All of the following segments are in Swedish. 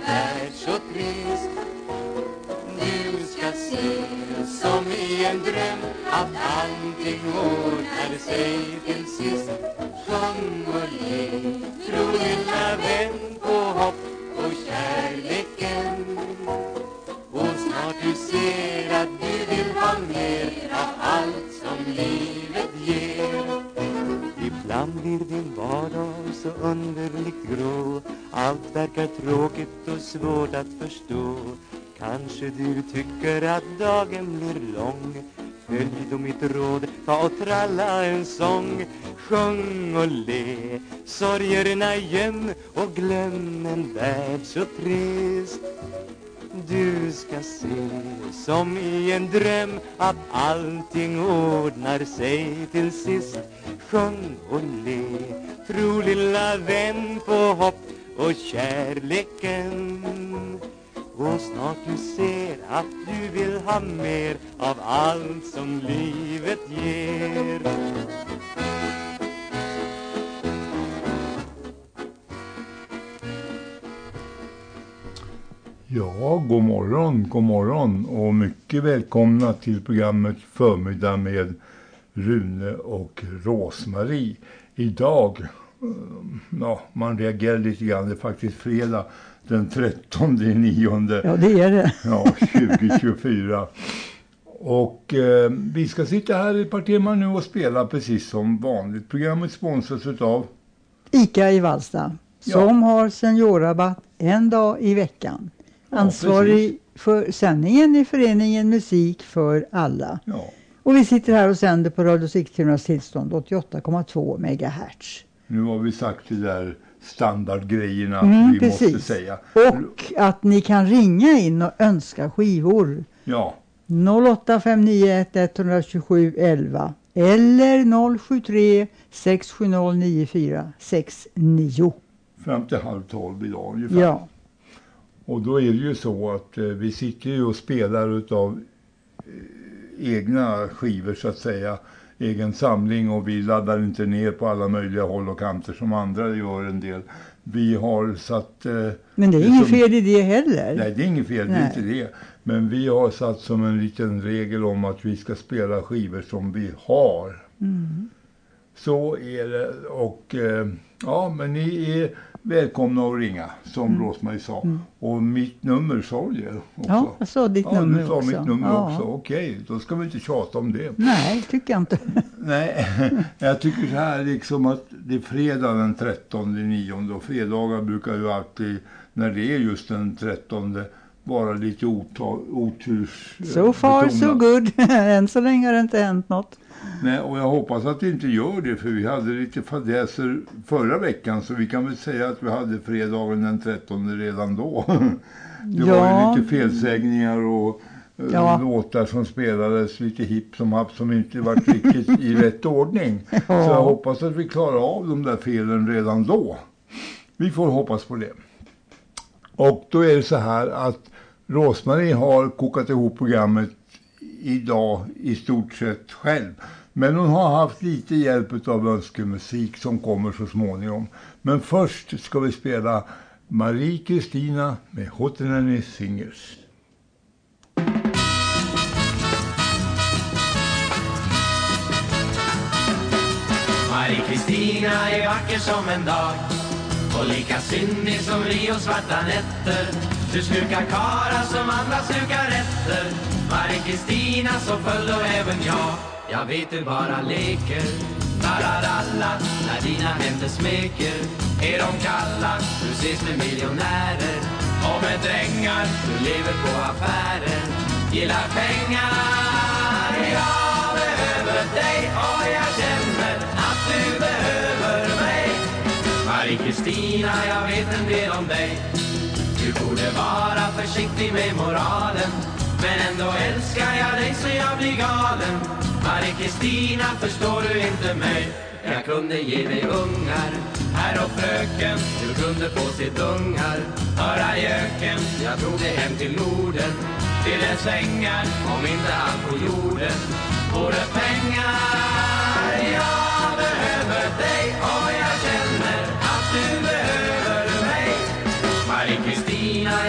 värld så trist. Du ska se som i en dröm att allting ordnar sig till sist. Sjung och le, tro lilla vän på hopp och kärleken. Och snart du ser att du vill ha mer av allt som livet ger. Ibland blir din vardag så underligt grå. Allt verkar tråkigt och svårt att förstå. Kanske du tycker att dagen blir lång. Följ då mitt råd, ta och tralla en sång. Sjung och le, sorgerna göm och glöm en värld så trist. Du ska se som i en dröm att allting ordnar sig till sist. Sjung och le, tro lilla vän på hopp och kärleken. Och snart du ser att du vill ha mer av allt som livet ger. Ja, god morgon och mycket välkomna till programmet Förmiddag med Rune och Rosmarie. Idag, man reagerar lite grann, det är faktiskt fredag den 13/9. Ja, det är det. Ja, 2024. Och vi ska sitta här i ett par timmar nu och spela precis som vanligt. Programmet sponsras av ICA i Vallsta, som har seniorrabatt en dag i veckan. Ansvarig för sändningen i föreningen Musik för alla. Ja. Och vi sitter här och sänder på Radio Sigtunas tillstånd 88,2 MHz. Nu har vi sagt det där standardgrejerna vi precis. Måste säga. Och att ni kan ringa in och önska skivor. Ja. 0859 127 11 eller 073 670 94 69. Fram till 11:30 idag ungefär. Ja. Och då är det ju så att vi sitter ju och spelar utav egna skivor så att säga. Egen samling, och vi laddar inte ner på alla möjliga håll och kanter som andra gör en del. Vi har satt... Men det är inget fel i det heller. Nej, det är inget fel, det är inte det. Men vi har satt som en liten regel om att vi ska spela skivor som vi har. Mm. Så är det. Och men ni är välkomna att ringa, som Rosmarie sa. Mm. Och mitt nummer sa du också. Ja, jag sa ditt nummer också. Ja, du sa mitt nummer också. Okej, då ska vi inte tjata om det. Nej, tycker jag inte. Nej, jag tycker så här liksom att det är fredag den 13/9. Och fredagar brukar ju alltid, när det är just den 13, vara lite oturs. So far so good. Än så länge har det inte hänt något. Nej, och jag hoppas att det inte gör det, för vi hade lite fadäser förra veckan, så vi kan väl säga att vi hade fredagen den 13 redan då. Det var ju lite felsägningar och låtar som spelades lite hipp som happ som inte var riktigt i rätt ordning. Så jag hoppas att vi klarar av de där felen redan då. Vi får hoppas på det. Och då är det så här att Rosmarie har kokat ihop programmet idag i stort sett själv. Men hon har haft lite hjälp av önskemusik som kommer så småningom. Men först ska vi spela Marie Kristina med Hottenanny Singers. Marie Kristina är vacker som en dag och lika syndig som Rio svarta nätter. Du slukar kara som andra slukar rätter. Marie Kristina, så föll då även jag vet du bara leker. Tararalla, när dina händer smeker. Är de kalla, du ses med miljonärer och med drängar, du lever på affärer. Gillar pengar, jag behöver dig och jag känner att du behöver mig. Marie Kristina, jag vet en del om dig. Du borde vara försiktig med moralen, men ändå älskar jag dig så jag blir galen. Marie Kristina, förstår du inte mig? Jag kunde ge dig ungar, herr och fröken. Du kunde få sitt ungar, höra göken. Jag drog dig hem till Norden, till en sängar, om inte allt på jorden vore pengar. Jag behöver dig och jag känner att du behöver mig. Marie Kristina,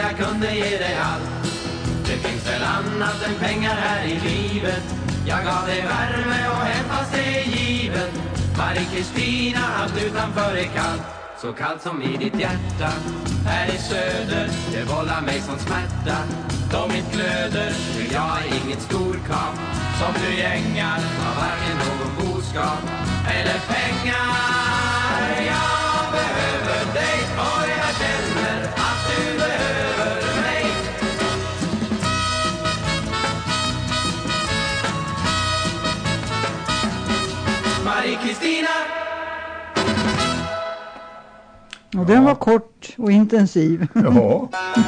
än pengar här i livet. Jag gav dig värme och hem fast det är givet. Marie-Kristina, allt utanför är kallt. Så kallt som i ditt hjärta. Här i söder, det vållar mig som smärta. Då mitt glöder, för jag är inget storkap. Som du gängar, har varken någon boskap eller pengar. Jag behöver dig och jag känner att du behöver mig. Marie-Kristina. Och den var kort och intensiv. Ja.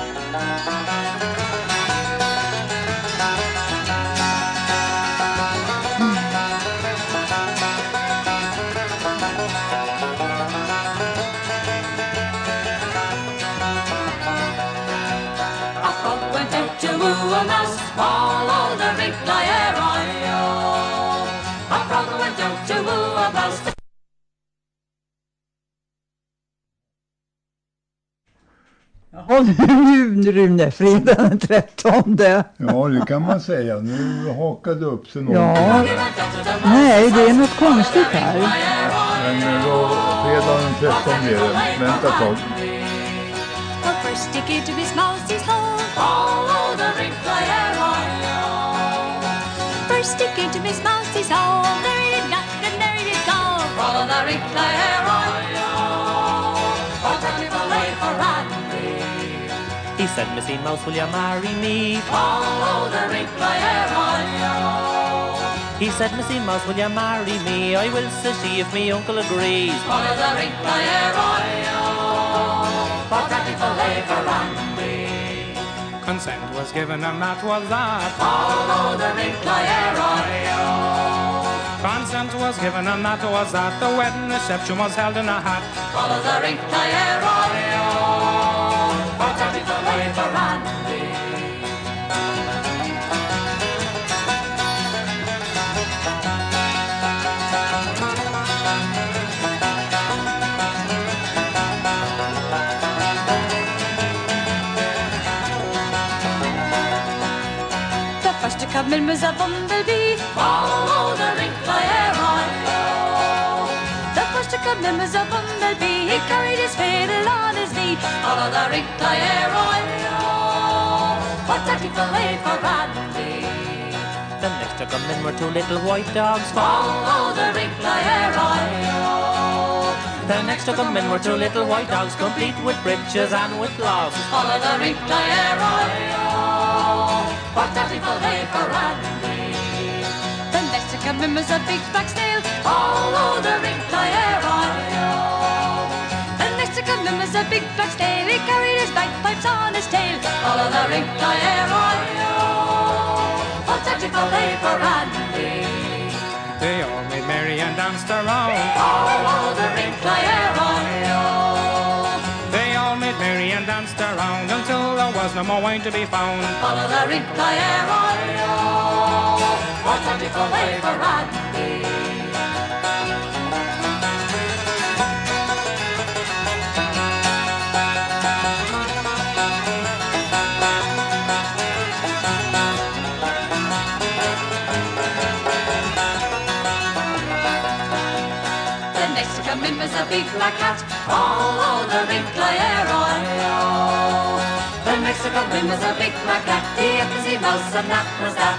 Follow the Rick-Flair Royal. A brother went out to woo a mouse. Jaha, nu Rune, fredag den 13. Ja, det kan man säga. Nu hakade upp sig någonting. Ja, nej, det är något konstigt här. Men då, fredag den 13 blir det. Vänta ett tag. First stick into his mouse's hole. Follow the Rick-Flair Royal. First stick into his mouse's hole. There he did knock and there he did go. Follow the Rick-Flair Royal. What a little way for Randy. He said, Missy Mouse, will you marry me? Follow the Rick-Flair Royal. He said, Missy Mouse, will you marry me? I will, says she, if me uncle agrees. Follow the Rick-Flair Royal. What a little way for Randy. Consent was given and that was that. Follow the Rick-Flair Royal. Consent was given and that was that. The wedding reception was held in a hat. Follow the Rick-Flair Royal. What a little way for Randy. First to come in was a bumblebee. Follow the Rick-Flair Royal. The first to come in was a bumblebee. He carried his fiddle on his knee. Follow the Rick-Flair Royal. What a little way for Randy. The next to come in were two little white dogs. Follow the Rick-Flair Royal. The next to come in were two little white dogs, complete with breeches and with gloves. Follow the Rick-Flair Royal. What a little way for Randy. The next to come in was a big black snail. Follow the Rick-Flair Royal. The next to come in was a big black snail. He carried his bagpipes on his tail. Follow the Rick-Flair Royal. What a little way for Randy. They all made merry and danced around. Follow the Rick-Flair Royal. They all made merry and danced around until there was no more wine to be found. Follow the Rick-Flair Royal. What a little way for Randy. In was a big black cat. Follow the Rick-Flair Royal. The next to come in was a big black cat. The Missy Mouse and that was that.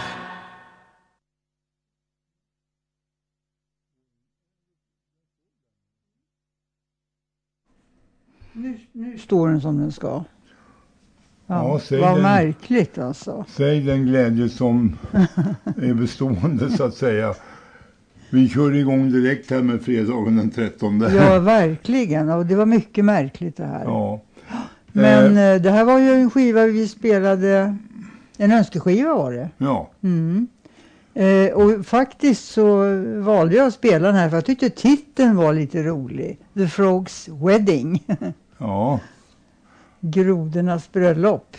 Nu står den som den ska. Ja, vad märkligt alltså. Säg den glädje som är bestående så att säga. Vi kör igång direkt här med fredagen den 13. Ja, verkligen. Och det var mycket märkligt det här. Ja. Men det här var ju en skiva vi spelade. En önskeskiva var det. Ja. Mm. Och faktiskt så valde jag att spela den här för jag tyckte titeln var lite rolig. The Frogs Wedding. Ja. Grodornas bröllop.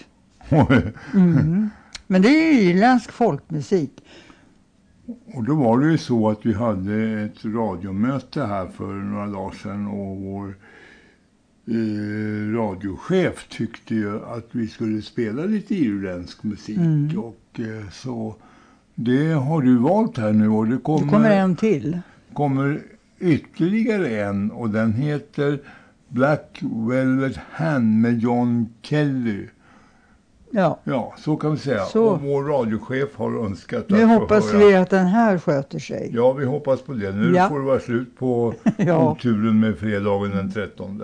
Men det är irländsk folkmusik. Och då var det ju så att vi hade ett radiomöte här för några dagar sedan och vår radiochef tyckte ju att vi skulle spela lite irländsk musik. Och så det har du valt här nu. Och det kommer en till. Kommer ytterligare en och den heter Black Velvet Hand med John Kelly. Ja, så kan vi säga. Så. Och vår radiochef har önskat att nu hoppas vi att den här sköter sig. Ja, vi hoppas på det. Nu får det vara slut på oturen med fredagen den 13.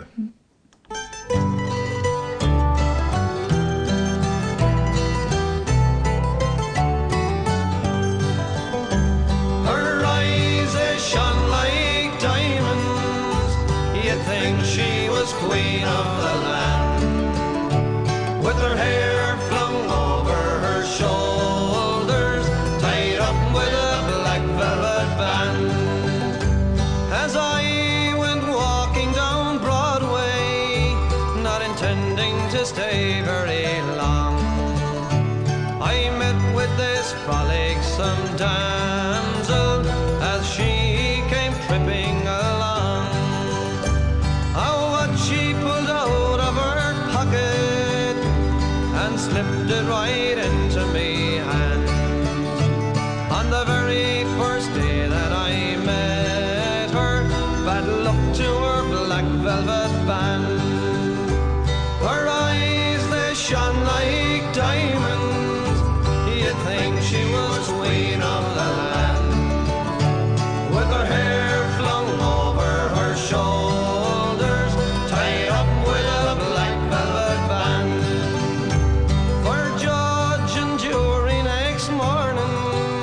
Her eyes they shone like diamonds. You'd think she was queen of the land. With her hair flung over her shoulders, tied up with a black velvet band. As I went walking down Broadway, not intending to stay very long, I met with this frolicsome damsel as she came tripping along. Oh, what she pulled out of her pocket and slipped it right into me hand. On the very first day that I met her, bad luck to her black velvet band. Her eyes, they shone like diamonds. You'd think she was queen of the land. With her hair flung over her shoulders, tied up with a black velvet band. For judge and jury next morning,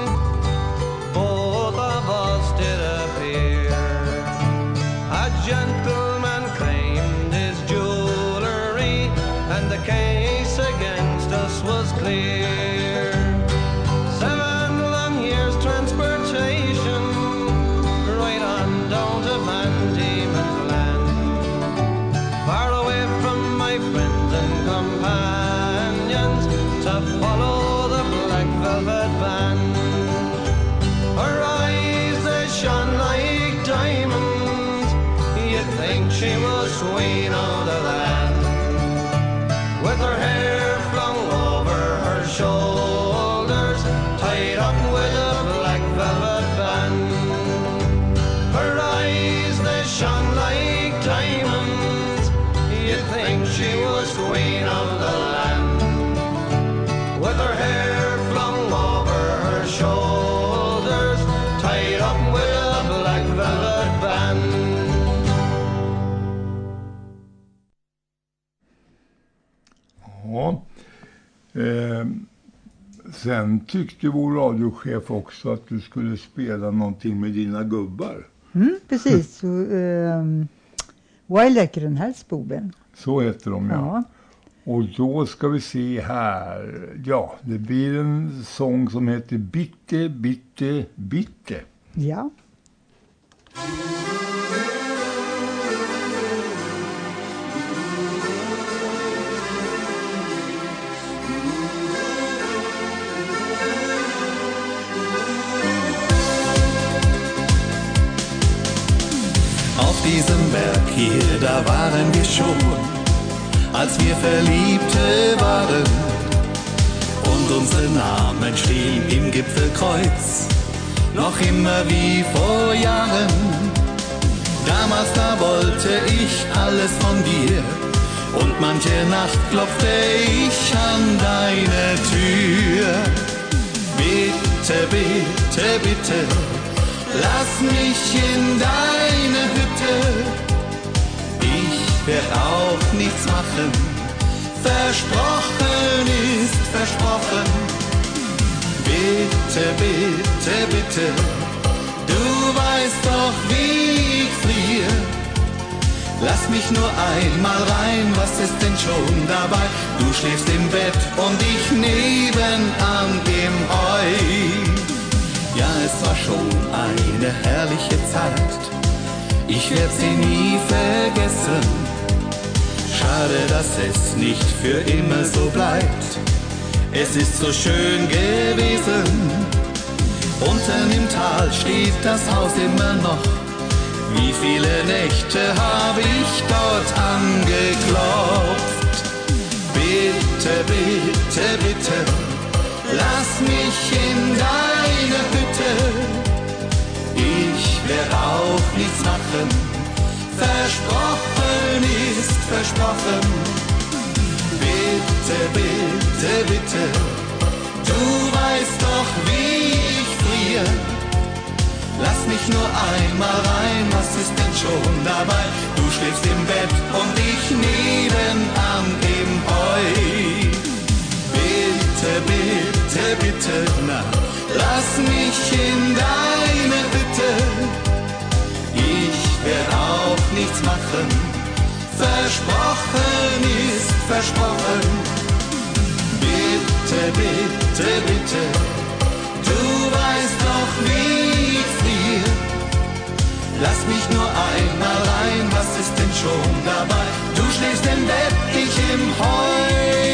both of us did appear. A gentleman claimed his jewelry, and the case against us was clear. 7 long years transportation, right on down to Van Diemen's Land, far away from my friends and companions, to follow the black velvet band. Her eyes, they shone like diamonds. You'd think she was queen of the land. With her hair flung over her shoulders, tied up with a black velvet band. Her eyes, they shone like diamonds. You'd think she was queen of the land. With her hair flung over her shoulders, tied up with a black velvet band. Ja. Sen tyckte vår radiochef också att du skulle spela någonting med dina gubbar. Precis. Så, Vad läcker den här spoben? Så heter de, ja. Och då ska vi se här. Ja, det blir en sång som heter Bitte, bitte, bitte. Ja. Auf diesem Berg hier, da waren wir schon, als wir Verliebte waren. Und unsere Namen stehen im Gipfelkreuz, noch immer wie vor Jahren. Damals, da wollte ich alles von dir, und manche Nacht klopfte ich an deine Tür. Bitte, bitte, bitte, lass mich in deine Hütte. Ich werd auch nichts machen, versprochen ist versprochen. Bitte, bitte, bitte, du weißt doch, wie ich friere. Lass mich nur einmal rein, was ist denn schon dabei? Du schläfst im Bett und ich nebenan im Heu. Ja, es war schon eine herrliche Zeit, ich werd sie nie vergessen. Schade, dass es nicht für immer so bleibt, es ist so schön gewesen. Unten im Tal steht das Haus immer noch, Wie viele Nächte habe ich dort angeklopft. Bitte, bitte, bitte, lass mich in deine Hütte. Ich werde auch nichts machen, versprochen ist versprochen. Bitte, bitte, bitte, du weißt doch, wie ich friere. Lass mich nur einmal rein, was ist denn schon dabei? Du schläfst im Bett und ich nebenan im Heu. Bitte, bitte, bitte, na, lass mich in deine Hütte. Ich werde auch nichts machen, versprochen ist versprochen. Bitte, bitte, bitte, du weißt doch, wie ich friere. Lass mich nur einmal rein, was ist denn schon dabei? Du schläfst im Bett, ich im Heu.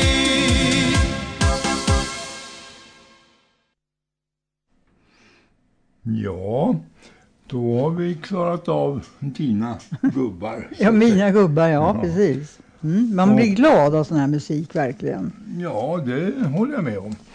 Ja, då har vi klarat av dina gubbar. Ja, mina gubbar, ja, precis. Man blir glad av sån här musik, verkligen. Ja, det håller jag med om.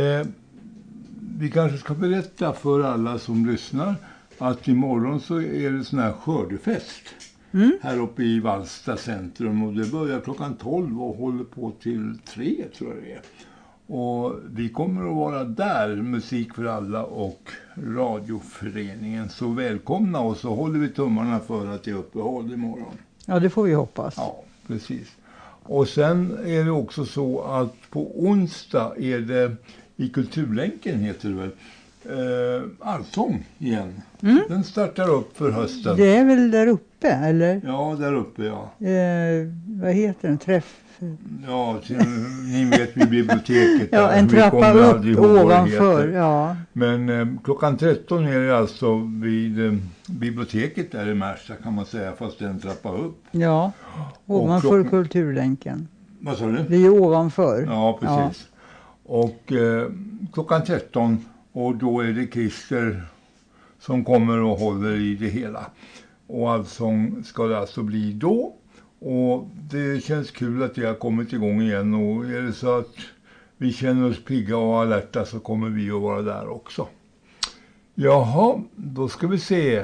Vi kanske ska berätta för alla som lyssnar att imorgon så är det sån här skördefest här uppe i Vallsta centrum. Och det börjar klockan 12 och håller på till 3, tror jag det är. Och vi kommer att vara där, Musik för alla och radioföreningen. Så välkomna, och så håller vi tummarna för att det är uppehåll imorgon. Ja, det får vi hoppas. Ja, precis. Och sen är det också så att på onsdag är det i Kulturlänken, heter det väl, allsång igen. Den startar upp för hösten. Det är väl där uppe, eller? Ja, där uppe, ja. Vad heter den? Träff? Ja, ni vet vid biblioteket. Ja, en trappa upp ovanför, ja. Men klockan 13 är det alltså vid biblioteket där i Märsta, kan man säga, fast en trappa upp. Ja, ovanför Kulturlänken. Vad sa du? Det är ovanför. Ja, precis. Ja. Och klockan 13, och då är det Christer som kommer och håller i det hela. Och allsång ska det alltså bli då. Och det känns kul att det har kommit igång igen, och är det så att vi känner oss pigga och alerta så kommer vi att vara där också. Jaha, då ska vi se.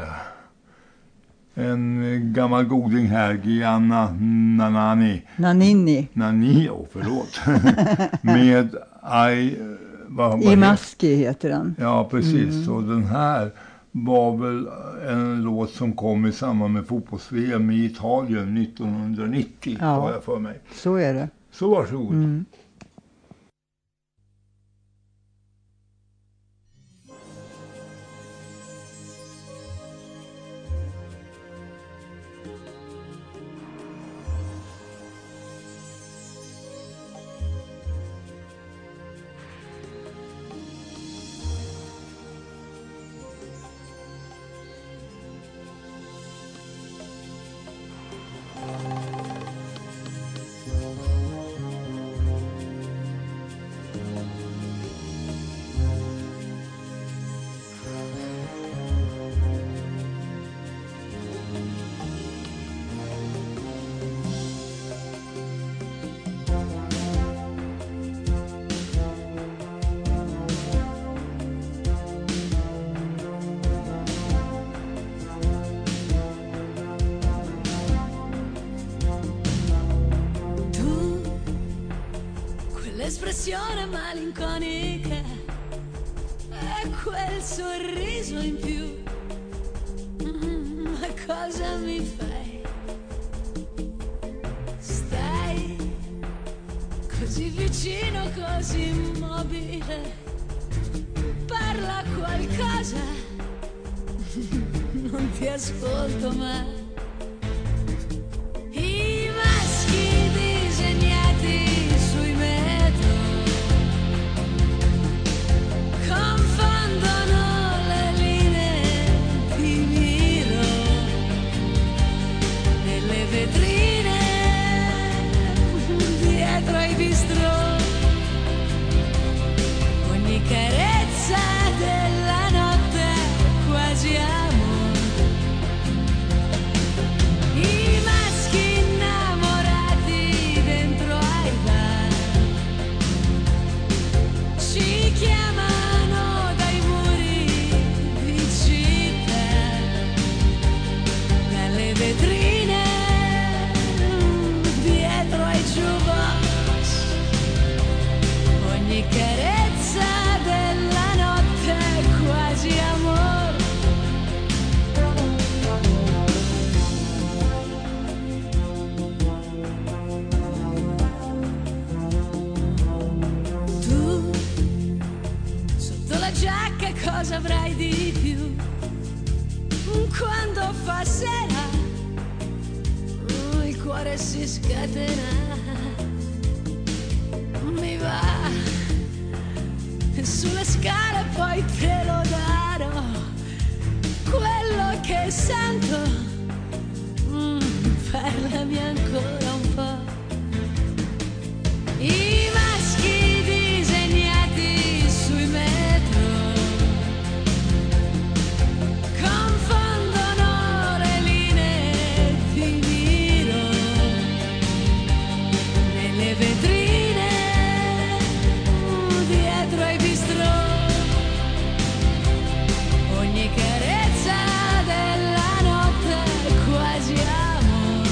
En gammal goding här, Gianna Nannini. Förlåt. Med I Maski heter den. Ja, precis. Och den här var väl en låt som kom i samband med fotbolls-VM i Italien 1990, har jag för mig. Så är det. Så varsågod. L'espressione malinconica e quel sorriso in più, ma cosa mi fai? Stai così vicino, così immobile, parla qualcosa, non ti ascolto mai. I maschi disegnati sui metro confondono le linee, ti miro nelle vetrine dietro ai bistrò, ogni carezza della notte quasi amo, cuore si scatena, mi va sulle scale, poi te lo darò, quello che sento, parlami ancora un po'. I maschi disegnati sui metro confondono le linee di miro nelle vetrine dietro ai bistrò. Ogni carezza della notte è quasi amore.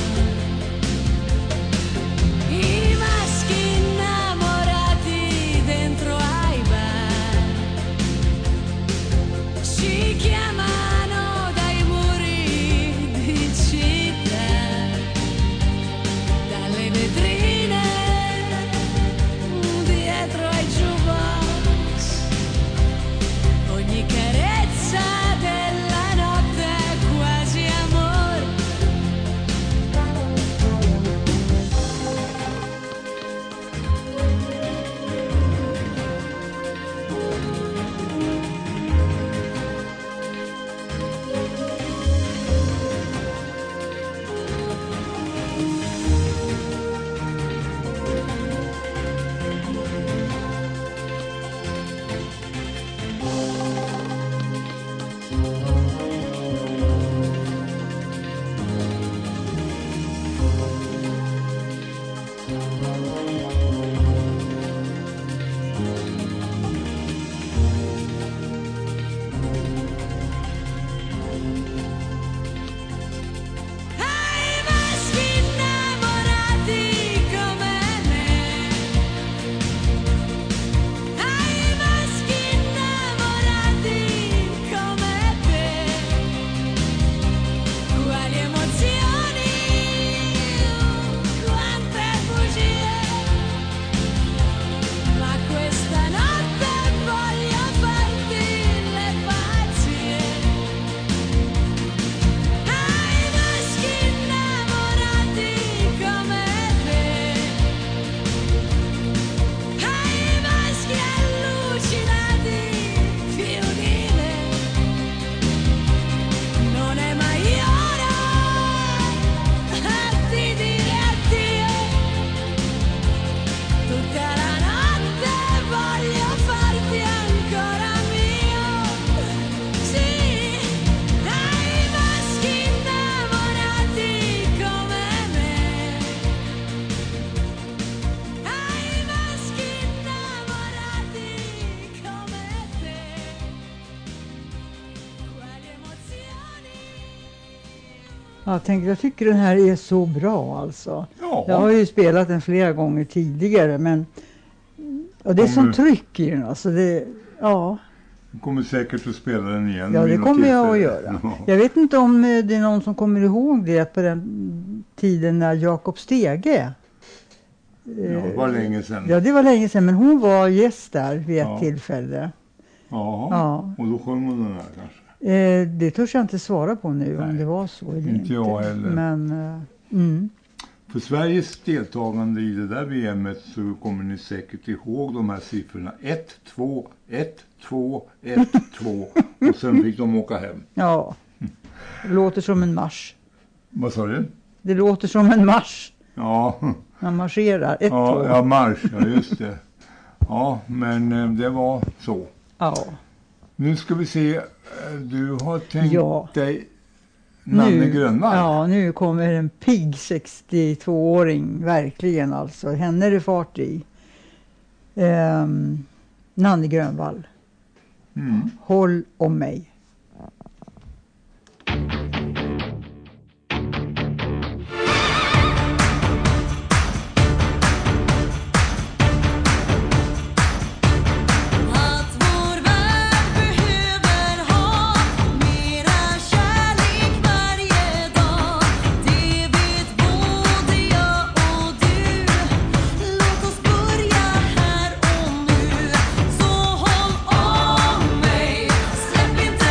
I maschi innamorati dentro ai bar ci chiamano dai muri di città, dalle vetrine dietro ai jukebox. Ogni carezza della notte è quasi amore. Ai maschi innamorati come me, ai maschi innamorati come te, quali emozioni, quante bugie, ma questa notte voglio farti le pazzie. Ai maschi innamorati come te, ai maschi allucinati più di me, non è mai ora di dire addio. Tutta la notte voglio farti ancora mio. Sì, ai maschi innamorati come me, ai maschi innamorati come te, quali emozioni. Jag tycker den här är så bra alltså. Ja. Jag har ju spelat den flera gånger tidigare, men det är som tryck i den alltså. Ja, Du kommer säkert att spela den igen. det vid något kommer jag att tillfälle. göra. Ja. Jag vet inte om det är någon som kommer ihåg det på den tiden när Jakob Stege. Ja, det var länge sedan. Ja, det var länge sedan, men hon var gäst där vid ett Ja. tillfälle. Ja. Ja. Och då sjöng hon den här kanske. Det törs jag inte svara på nu om Nej, det var så eller inte jag heller. Men För Sveriges deltagande i det där VMet så kommer ni säkert ihåg de här siffrorna. 1, 2, 1, 2, 1, 2. Och sen fick de åka hem. ja, det låter som en marsch. Vad sa du? Det låter som en marsch. Ja, Man marscherar. Ett, ja, två. ja, marsch, ja just det. Ja, men det var så. Ja. Nu ska vi se, du har tänkt Ja. dig Nanne Grönvall. Ja, nu kommer en pigg 62-åring, verkligen alltså. Henne är det fart i. Nanne Grönvall. Håll om mig. Att vår värld behöver ha mera kärlek varje dag, det vet både jag och du. Låt oss börja här och nu, så håll om mig, släpp inte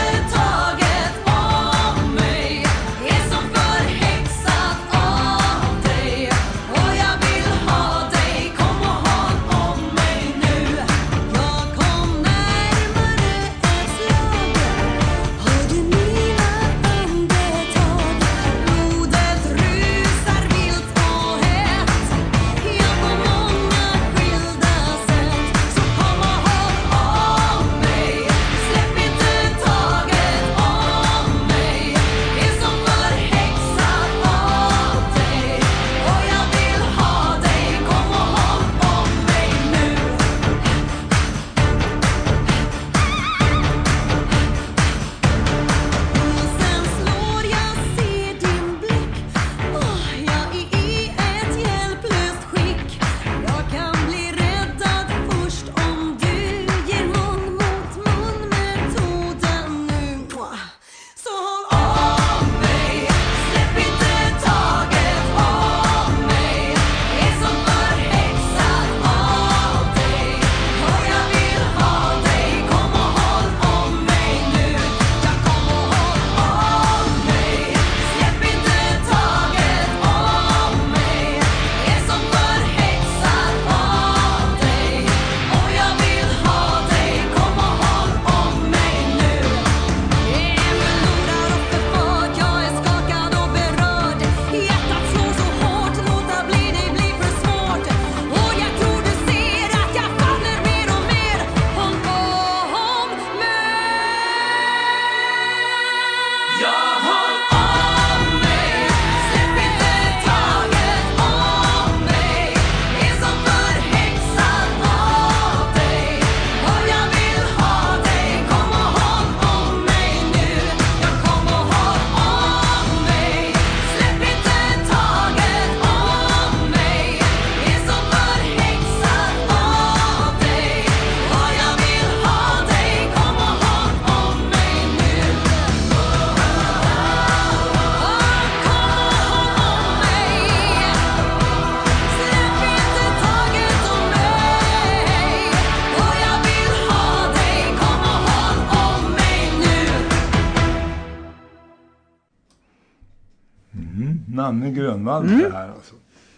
Nanne Grönvall det här alltså.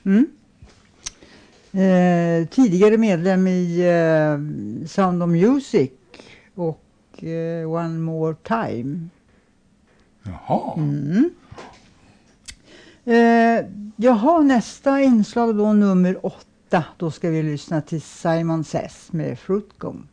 Tidigare medlem i Sound of Music och One More Time. Jaha. Jaha, nästa inslag då, nummer 8. Då ska vi lyssna till Simon Says med Fruitcomb.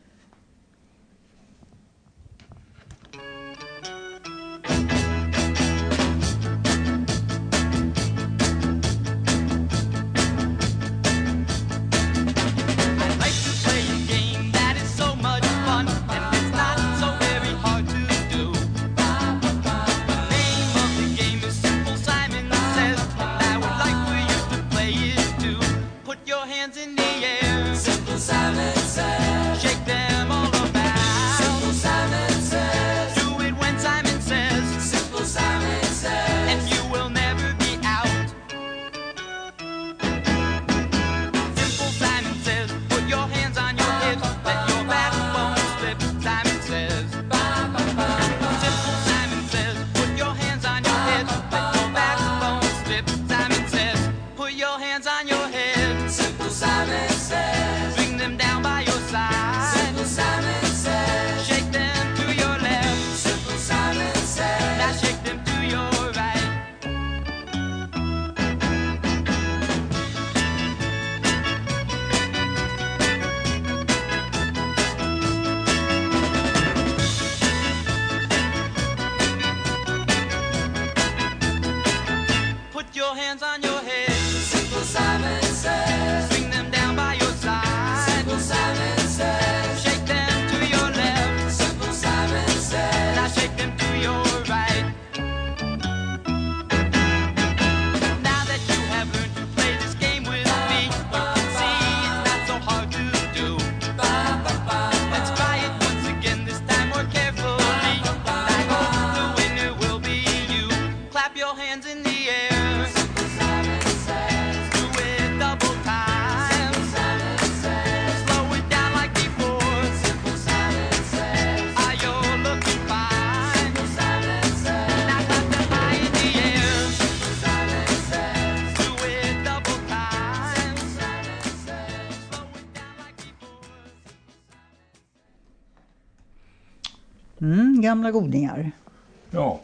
Gamla godingar. Ja.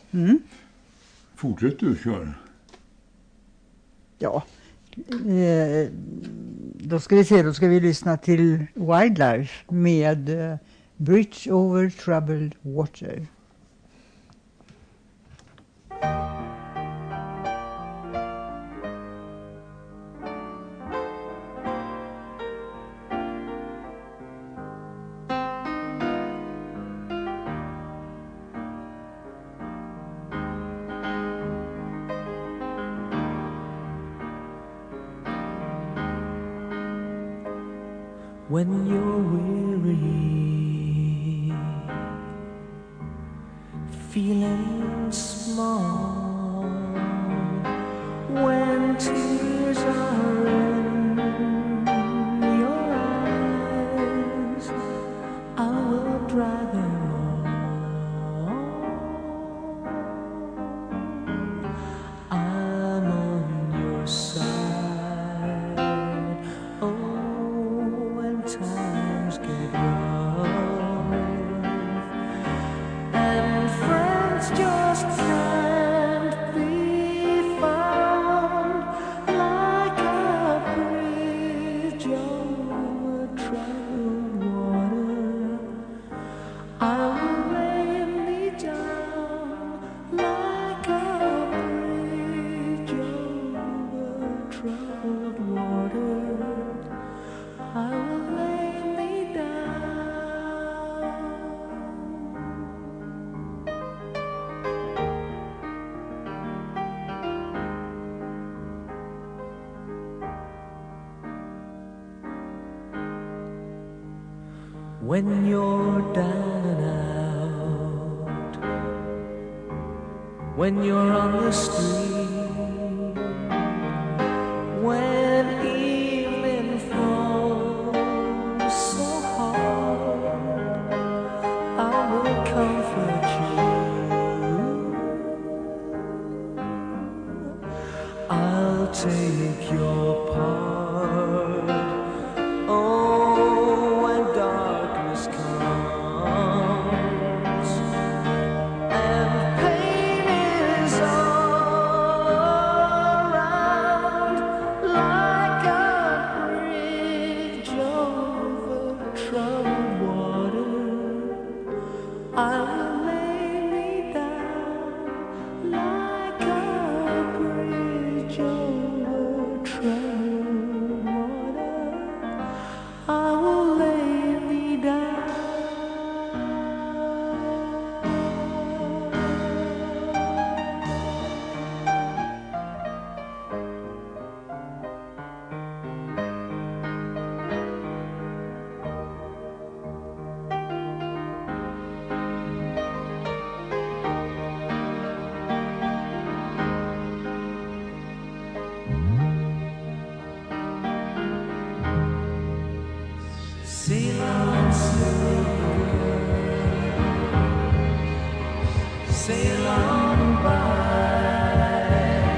Fortsätt du köra. Ja. Då ska vi se, då ska vi lyssna till Wildlife med Bridge over Troubled Water. When you're weary, feeling small, when tears are in your eyes, I will dry them all. I'm on your side. Times get rough, and friends just can't be found, like a bridge over troubled water. I will lay me down like a bridge over troubled water. I will lay me down. When you're down and out, when you're on the street, when evening falls so hard, I will comfort you. take your part. Oh, when darkness comes and pain is all around, like a bridge over troubled water, I will lay me down like a bridge over troubled water. I will lay me down. Sail on, sail on by.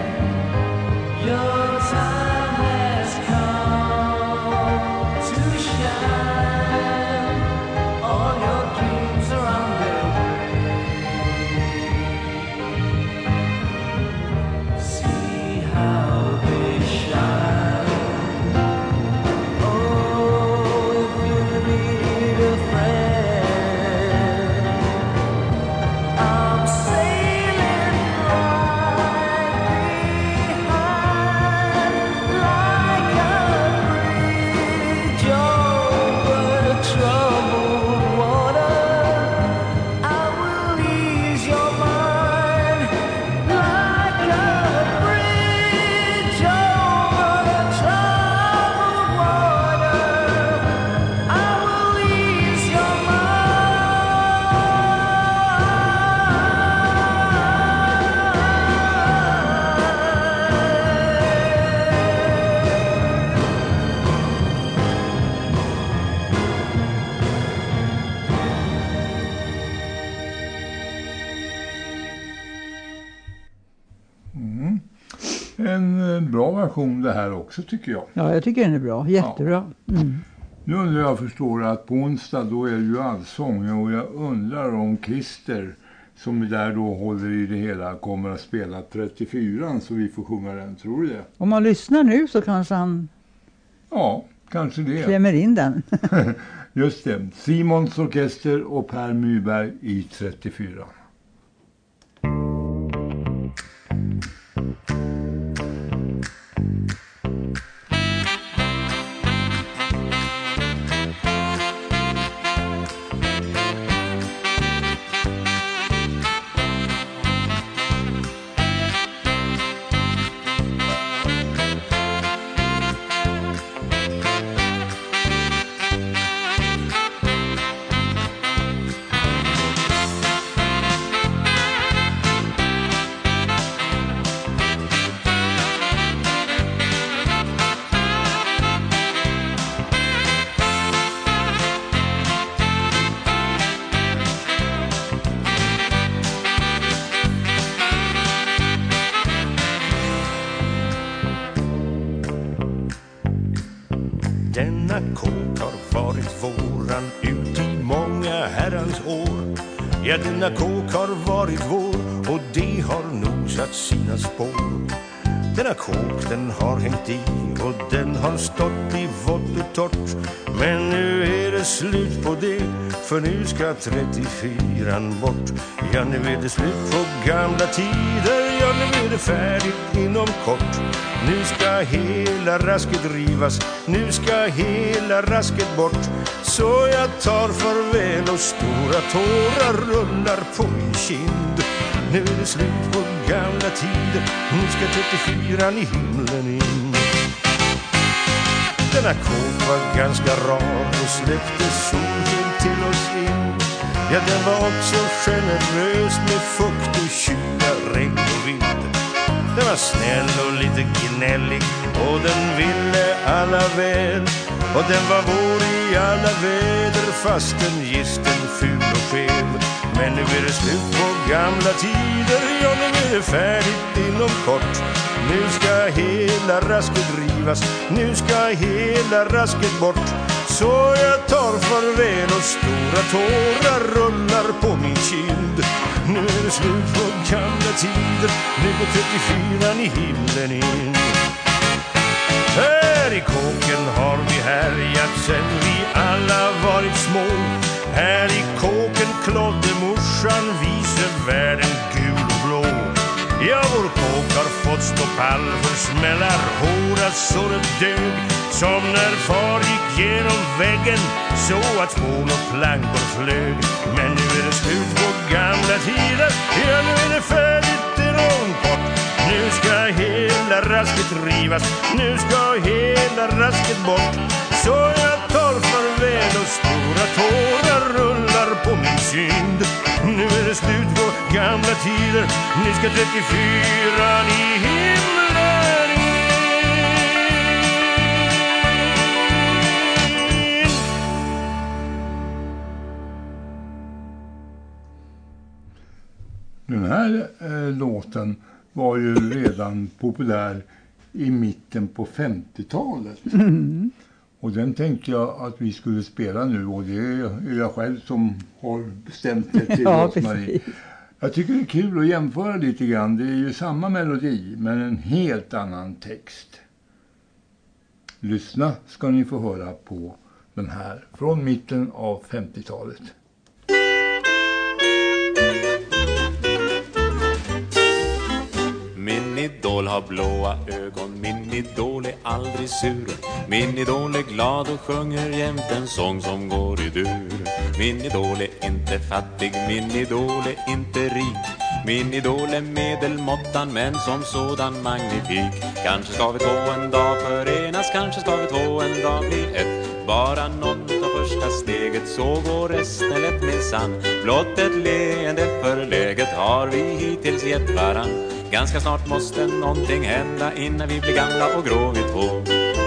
Your time has come to shine. All your dreams are on their way. See how they shine. Oh, if you need a friend, I'm sailing right behind, like a bridge over troubled water. I will ease your mind, like a bridge over troubled water. I will ease your En bra version det här också tycker jag. Ja, jag tycker den är bra. Jättebra. Nu undrar jag förstår att på onsdag då är det ju allsång och jag undrar om Christer som där då håller i det hela kommer att spela 34 så vi får sjunga den, tror du det? Om man lyssnar nu så kanske han kanske det. klämmer in den. Just det. Simons orkester och Per Myberg i 34. Denna kåk har varit våran ut i många herrans år. Ja, denna kåk har varit vår och det har nog satt sina spår. Denna kåk den har hängt i och den har stått i vått och torrt. Men nu är det slut på det, för nu ska 34 bort. Ja, nu är det slut på gamla tider, ja nu är det färdigt inom kort. Nu ska hela rasket rivas, nu ska hela rasket bort. Så jag tar farväl och stora tårar rullar på min kind. Nu är det slut på gamla tider, nu ska 34 i himlen in. Denna kåk var ganska rar och släppte solen till oss in. Ja, den var också generös med fukt och kyla, regn och vind. Den var snäll och lite gnällig och den ville alla väl. Och den var vår i alla väder fastän gisten ful och skev. Men nu är det slut på gamla tider, ja nu är det färdigt inom kort. Nu ska hela rasket rivas, nu ska hela rasket bort. Så jag tar farväl och stora tårar rullar på min kind. Nu är det slut på gamla tider, nu går 34 i himlen in. Här i kåken har vi härjat sen vi alla varit små. Här i kåken klodde morsan visar världen gul och blå. Ja, vår kåk har fått stå pall för smällar, hårda så det dög. Som när far gick genom väggen så att spån och plankor flög. Men nu är det slut på gamla tider, ja nu är det färdigt inom kort. Nu ska hela rasket rivas, nu ska hela rasket bort. Så jag tar farväl och stora tårar rullar på min kind. Nu är det slut på gamla tider, nu ska 34 i himlen in. Den här låten var ju redan populär i mitten på 50-talet. Mm. Och den tänkte jag att vi skulle spela nu, och det är jag själv som har bestämt det till Rosmarie. Jag tycker det är kul att jämföra lite grann. Det är ju samma melodi men en helt annan text. Lyssna ska ni få höra på den här från mitten av 50-talet. Min idol har blåa ögon, min idol är aldrig sur. Min idol är glad och sjunger jämt en sång som går i dur. Min idol är inte fattig, min idol är inte rik. Min idol är medelmåttan men som sådan magnifik. Kanske ska vi två en dag förenas, kanske ska vi två en dag bli ett. Bara någon tar första steget så går resten lätt minsann. Blott ett leende förläget har vi hittills gett varann. Ganska snart måste någonting hända innan vi blir gamla och grå vi två.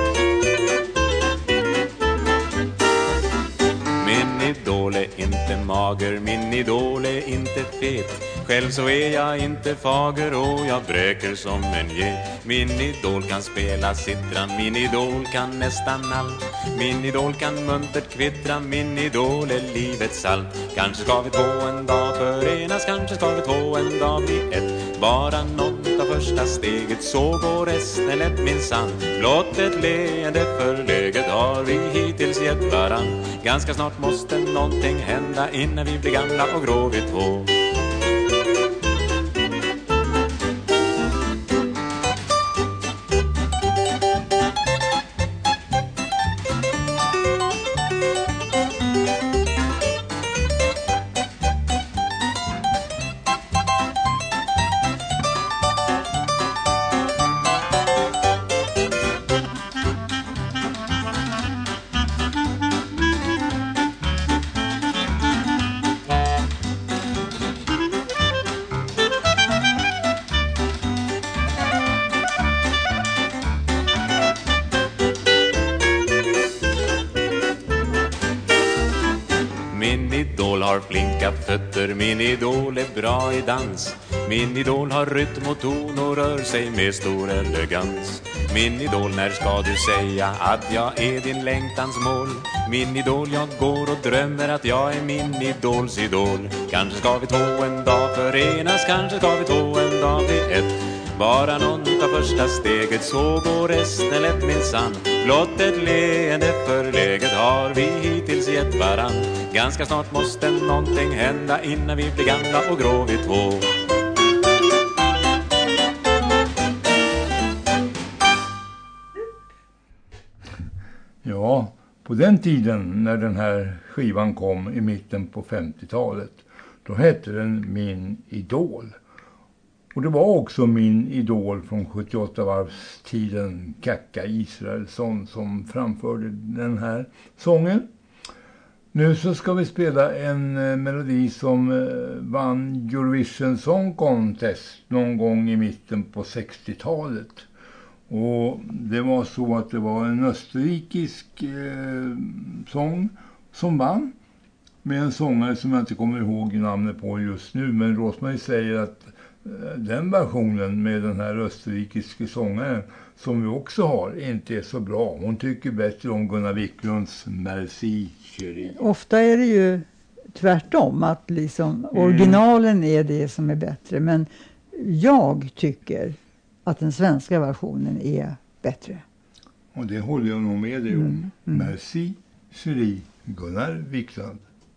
Min idol är inte mager, min idol är inte fet. Själv så är jag inte fager och jag bräker som en get. Min idol kan spela sittran, min idol kan nästan allt. Min idol kan muntert kvittra, min idol är livets salt. Kanske ska vi två en dag förenas, kanske ska vi två en dag bli ett. Bara någon tar första steget så går resten lätt minsann. Blott ett leende förläget har vi hittills gett varann. Ganska snart måste någonting hända innan vi blir gamla och grå vi två. Min idol är bra i dans. Min idol har rytm och ton och rör sig med stor elegans. Min idol, när ska du säga att jag är din längtans mål? Min idol, jag går och drömmer att jag är min idols idol. Kanske ska vi två en dag förenas, kanske ska vi två en dag bli ett. Bara någon tar första steget så går resten lätt minsann. Blott ett leende förläget har vi hittills gett varann. Ganska snart måste någonting hända innan vi blir gamla och grå vi två. Ja, på den tiden när den här skivan kom i mitten på 50-talet, då hette den Min idol. Och det var också min idol från 78-varvstiden, Kaka Israelsson, som framförde den här sången. Nu så ska vi spela en melodi som vann Eurovision Song Contest någon gång i mitten på 60-talet. Och det var så att det var en österrikisk sång som vann, med en sångare som jag inte kommer ihåg namnet på just nu. Men Rosmarie säger att den versionen med den här österrikiska sångaren som vi också har inte är så bra. Hon tycker bättre om Gunnar Wiklunds Merci Chérie. Ofta är det ju tvärtom, att liksom originalen är det som är bättre. Men jag tycker att den svenska versionen är bättre. Och det håller jag nog med dig om. Merci Chérie, Gunnar Wiklund.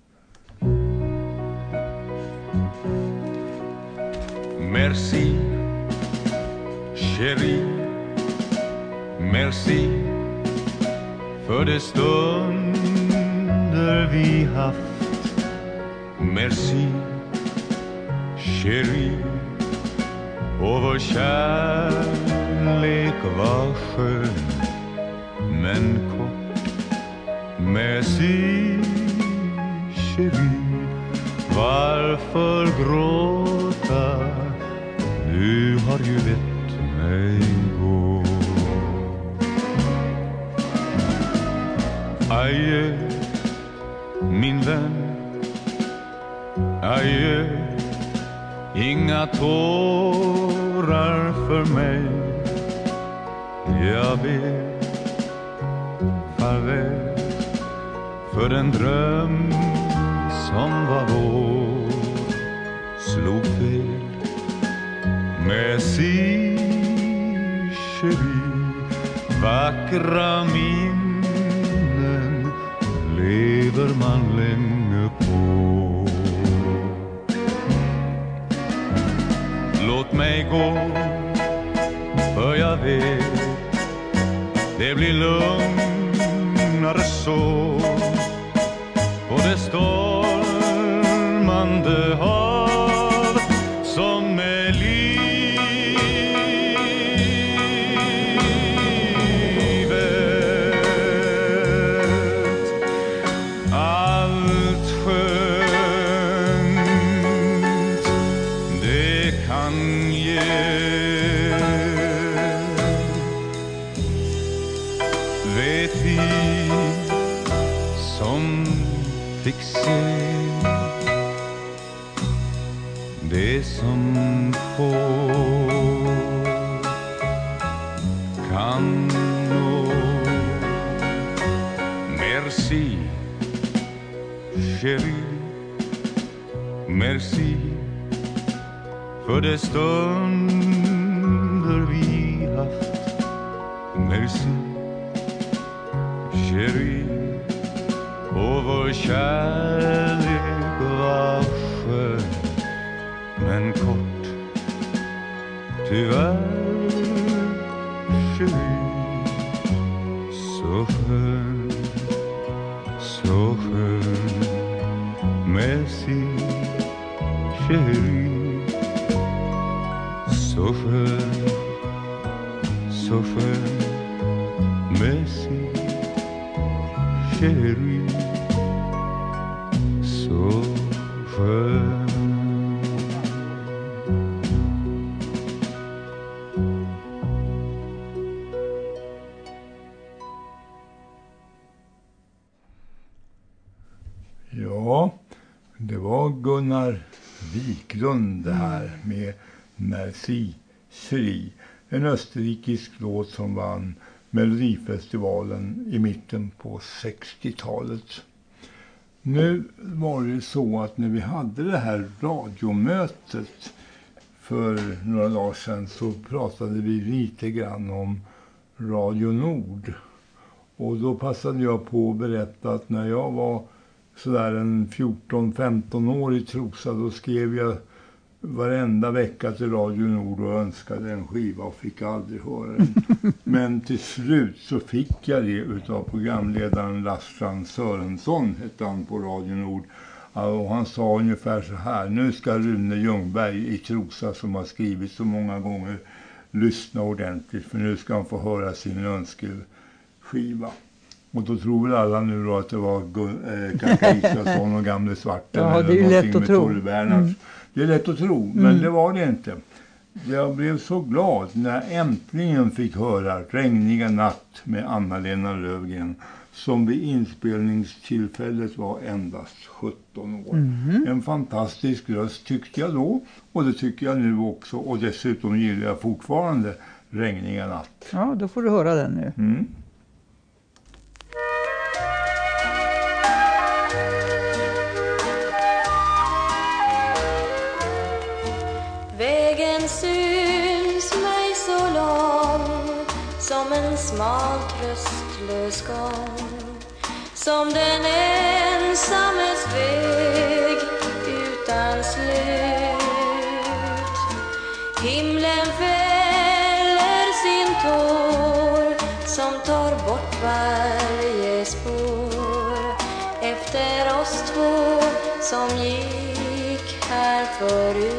Merci, chérie, merci för de stunder vi haft. Merci, chérie, och vår kärlek var skön men kort. Merci, chérie, varför gråta? Du har ju lett mig gå. Adjö, min vän. Adjö, inga tårar för mig. Jag ber farväl för den dröm som var vår. Slog fel. Merci, chérie, vackra minnen lever man länge på. Låt mig gå, för jag vet det blir lugnare så. På det stormande hav som är det som får kan nå. Merci, chérie, merci för de stunder vi haft. Merci, chérie, och vår kärlek var skön men kort, tyvärr, chérie. Så skön, så skön. Merci, chérie. Så skön, så skön. Merci, chérie. Så skön. Ja, det var Gunnar Wiklund det här med Merci Chérie. En österrikisk låt som vann Melodifestivalen i mitten på 60-talet. Nu var det så att när vi hade det här radiomötet för några dagar sedan så pratade vi lite grann om Radio Nord. Och då passade jag på att berätta att när jag var sådär en 14-15 år i Trosa, då skrev jag varenda vecka till Radio Nord och önskade en skiva och fick aldrig höra den. Men till slut så fick jag det utav programledaren Lars Sörensson, hette han på Radio Nord. Och han sa ungefär så här: nu ska Rune Ljungberg i Trosa, som har skrivit så många gånger, lyssna ordentligt, för nu ska han få höra sin önskeskiva. Och då tror väl alla nu då att det var Kaka Israelsson och Gamle Svarten. Ja, det är ju lätt att tro. Det är lätt att tro, men det var det inte. Jag blev så glad när jag äntligen fick höra Regniga natt med Anna-Lena Löfgren, som vid inspelningstillfället var endast 17 år. En fantastisk röst tyckte jag då, och det tycker jag nu också, och dessutom gillar jag fortfarande Regniga natt. Ja, då får du höra den nu. Vägen syns mig så lång som en smal tröstlös gång, som den ensammes väg utan slut. Himlen fäller sin tår som tar bort varje spår efter oss två som gick här förut.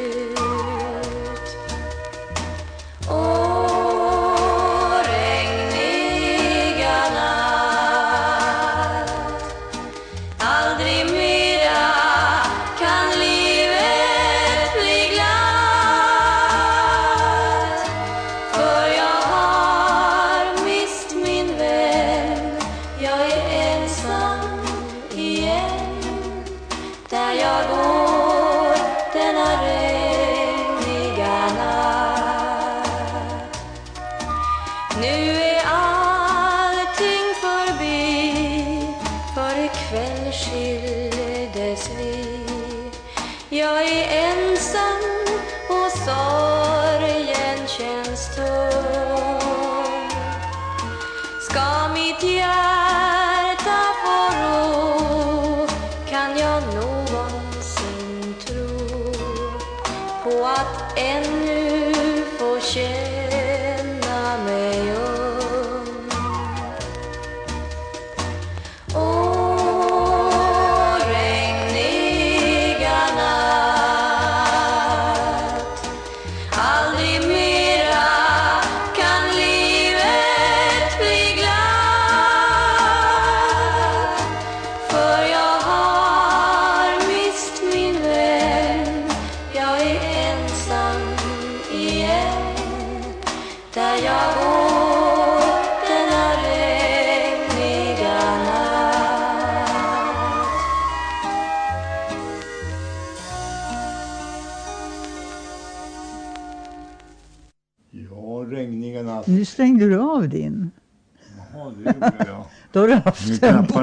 Nu stängde du av din. Jaha, det gjorde jag. Då har du haft den på.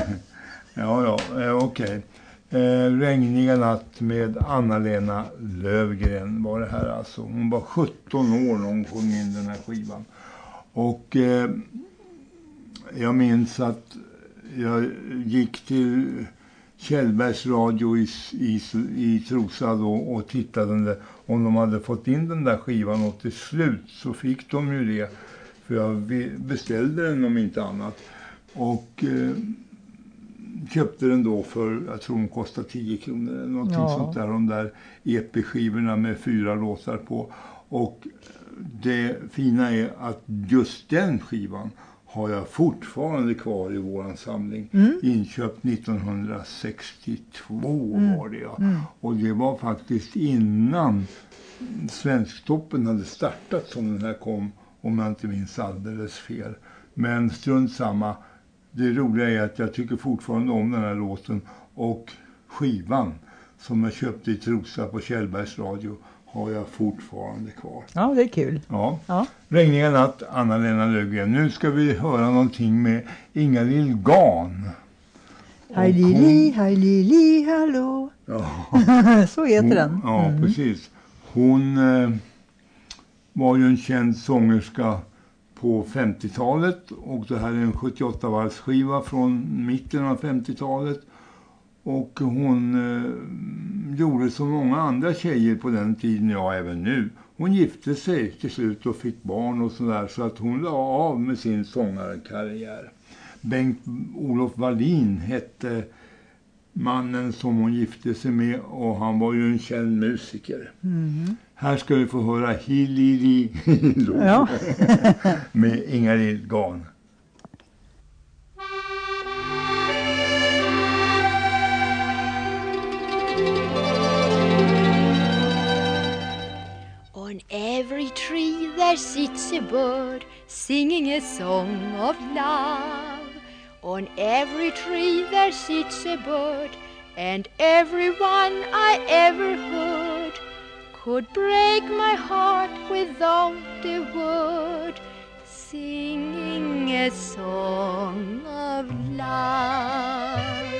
Okej. Regniga natt med Anna-Lena Löfgren var det här alltså. Hon var 17 år när hon kom in den här skivan. Och jag minns att jag gick till Kjellbergs radio i Trosa då och tittade om de hade fått in den där skivan, och till slut så fick de ju det, för jag beställde den om inte annat och köpte den då för, jag tror den kostade 10 kronor eller någonting sånt där, de där EP-skivorna med 4 låtar på. Och det fina är att just den skivan har jag fortfarande kvar i våran samling. Inköpt 1962 var det Och det var faktiskt innan Svensktoppen hade startat som den här kom, om jag inte minns alldeles fel. Men strunt samma. Det roliga är att jag tycker fortfarande om den här låten, och skivan som jag köpte i Trosa på Kjellbergs radio har jag fortfarande kvar. Ja, det är kul. Ja. Regniga natt, Anna-Lena Löfgren. Nu ska vi höra någonting med Ingalill Gahn. Hej Lili, hej Lili, hallå. Ja. Så heter den. Ja, precis. Hon var ju en känd sångerska på 50-talet, och det här är en 78-valsskiva från mitten av 50-talet. Och hon gjorde som många andra tjejer på den tiden, ja även nu. Hon gifte sig till slut och fick barn och sådär, så att hon la av med sin sångarkarriär. Bengt-Olof Wallin hette mannen som hon gifte sig med, och han var ju en känd musiker. Här ska vi få höra Hilili med Ingalill Gahn. On every tree there sits a bird, singing a song of love. On every tree there sits a bird, and everyone I ever heard could break my heart without a word, singing a song of love.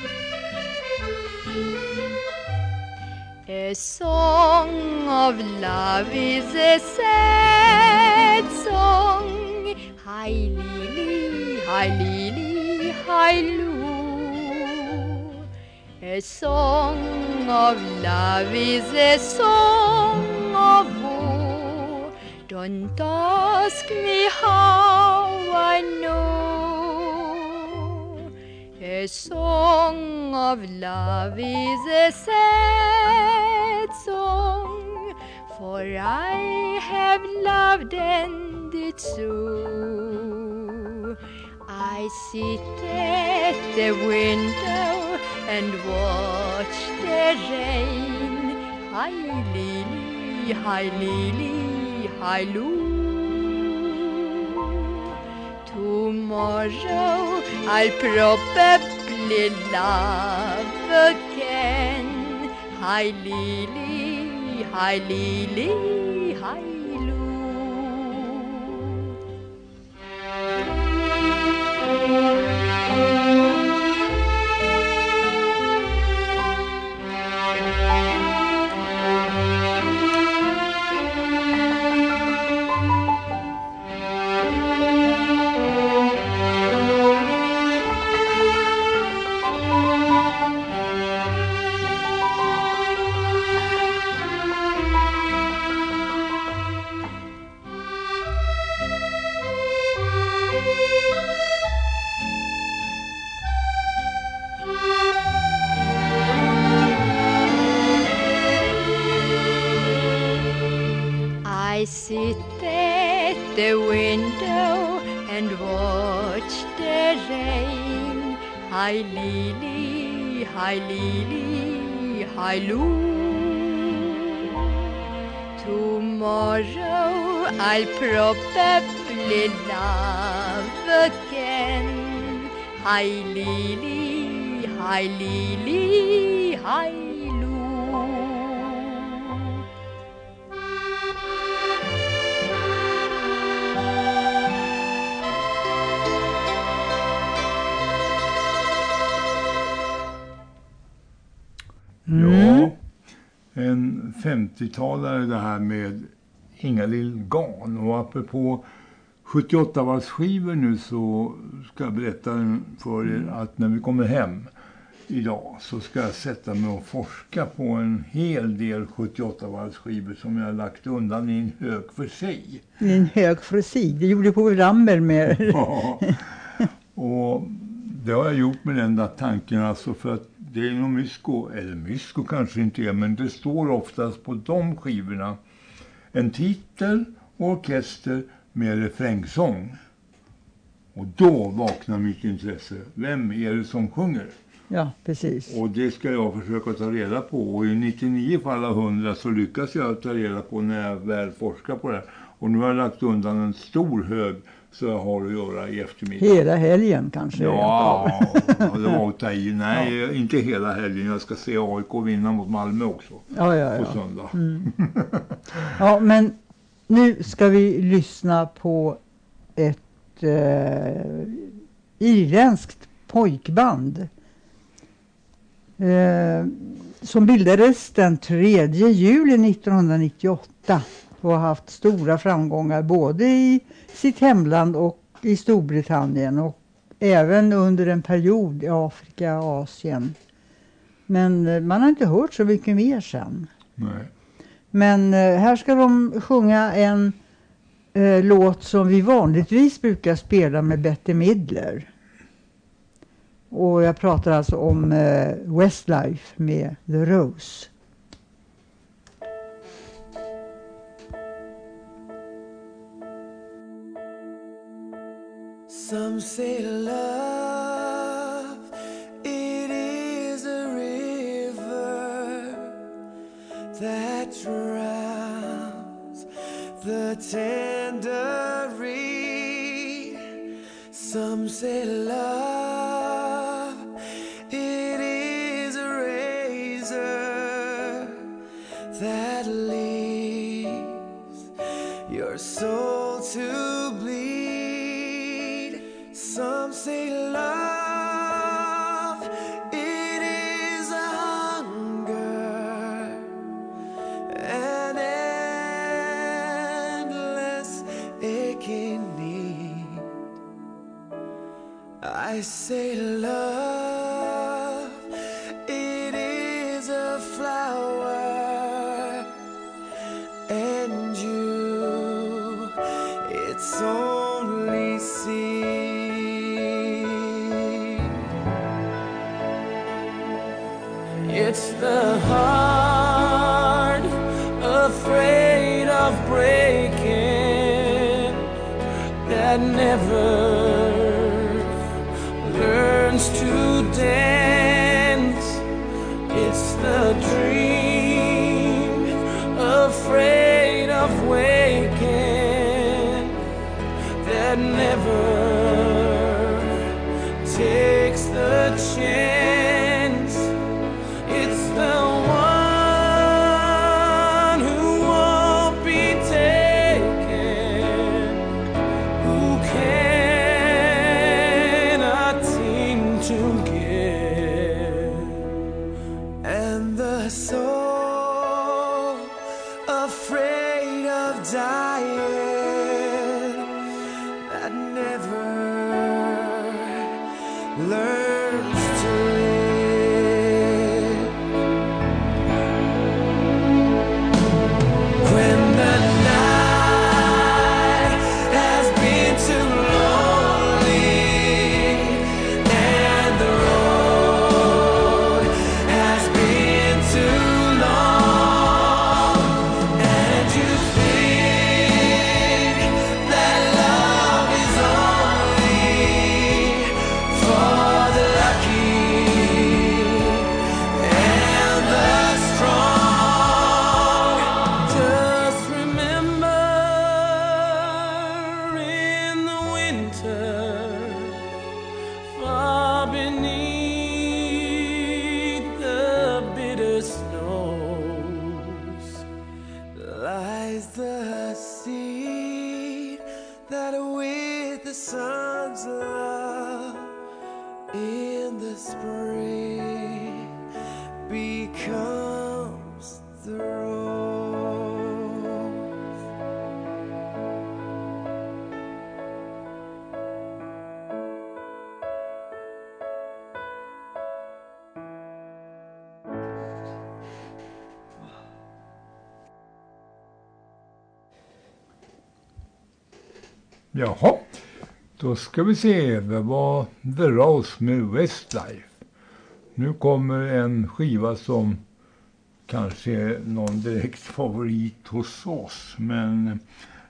A song of love is a sad song. Hi lily, hi lily, hi loo. A song of love is a song of woe. Don't ask me how I know. A song of love is a sad song, for I have loved and it so. I sit at the window and watch the rain. Hi lily, hi lily, hi loo. Tomorrow I'll probably love again. Hi lily, hi lily, hi loo. I sit at the window and watch the rain. Hi lily, hi lily, hi loo. Tomorrow I'll probably love again. Hi lily, hi lily, hi loo. Ja, en 50-talare det här med Ingalill Gahn. Och apropå 78-valsskivor nu så ska jag berätta för er att när vi kommer hem idag så ska jag sätta mig och forska på en hel del 78-valsskivor som jag har lagt undan i en hög för sig. I en hög för sig? Det gjorde på Ramber med. Ja, och det har jag gjort med den där tanken alltså för att det är nog mysko kanske inte är, men det står oftast på de skivorna en titel och orkester med refrängsång. Och då vaknar mitt intresse. Vem är det som sjunger? Ja, precis. Och det ska jag försöka ta reda på. Och i 99 fall av 100 så lyckas jag ta reda på när jag väl forskar på det. Och nu har jag lagt undan en stor hög så jag har att göra i eftermiddag. Hela helgen kanske? Ja, det var att ta i. Nej, ja. Inte hela helgen. Jag ska se AIK vinna mot Malmö också. Ja. På söndag. Mm. Ja, men nu ska vi lyssna på ett irländskt pojkband som bildades den 3 juli 1998 och har haft stora framgångar både i sitt hemland och i Storbritannien och även under en period i Afrika och Asien. Men man har inte hört så mycket mer sen. Nej. Men här ska de sjunga en låt som vi vanligtvis brukar spela med Bette Midler. Och jag pratar alltså om Westlife med The Rose. Some say love, it is a river that drowns the tender reed. Some say love, a soul to bleed. Some say love, it is a hunger, an endless aching need. I say love, it is a flower, and you, it's only seed. It's the heart afraid of breaking that never learns to dance. It's the dream afraid of waking that never takes the chance. It's the one who won't be taken, who cannot seem to give. And the soul afraid of dying that never learns to live. When the night has been too lonely and the road has been too long, and you think that love is only for the lucky and the strong. Just remember, in the winter, far beneath the bitter snows, lies the seed that with the sun's love in the spring becomes the rose. Jaha, då ska vi se, det var The Rose med Westlife. Nu kommer en skiva som kanske är någon direkt favorit hos oss, men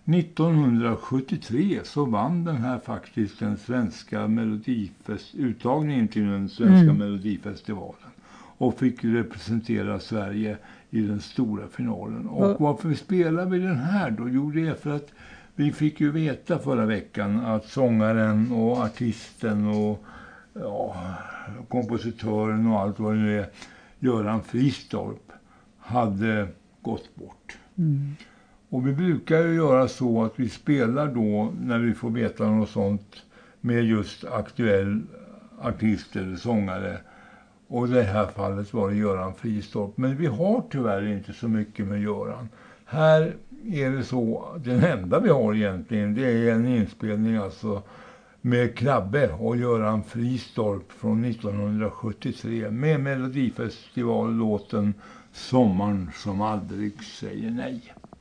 1973 så vann den här faktiskt den svenska uttagningen till den svenska melodifestivalen och fick representera Sverige i den stora finalen. Och varför spelar vi den här då? Jo, det är för att vi fick ju veta förra veckan att sångaren och artisten och kompositören och allt vad det nu är, Göran Fristorp, hade gått bort. Och vi brukar ju göra så att vi spelar då när vi får veta något sånt med just aktuell artist eller sångare. Och i det här fallet var det Göran Fristorp. Men vi har tyvärr inte så mycket med Göran. Här är det så, den enda vi har egentligen, det är en inspelning alltså med Krabbe och Göran Fristorp från 1973 med Melodifestivallåten Sommaren som aldrig säger nej.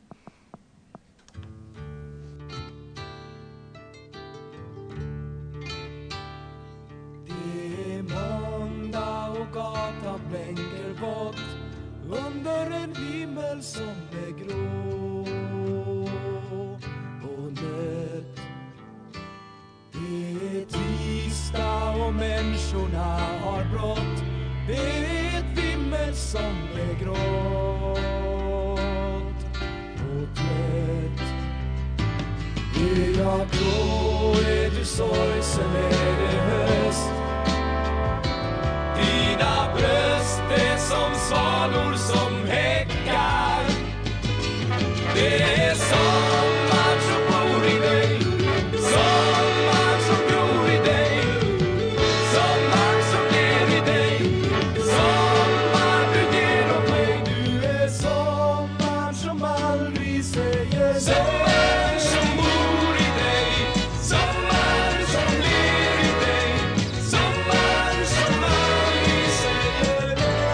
Det är måndag och gatan blänker vått under en himmel som är grå och nött. Det är tisdag och människorna har brått. Det är ett vimmel som är grått och trött. Är jag grå, är du sorgsen, är det höst. Dina bröst är som svalor som häckar. Det är sommar aldrig säger nej. Sommar som bor i dig, sommar som ler i dig, sommar som aldrig säger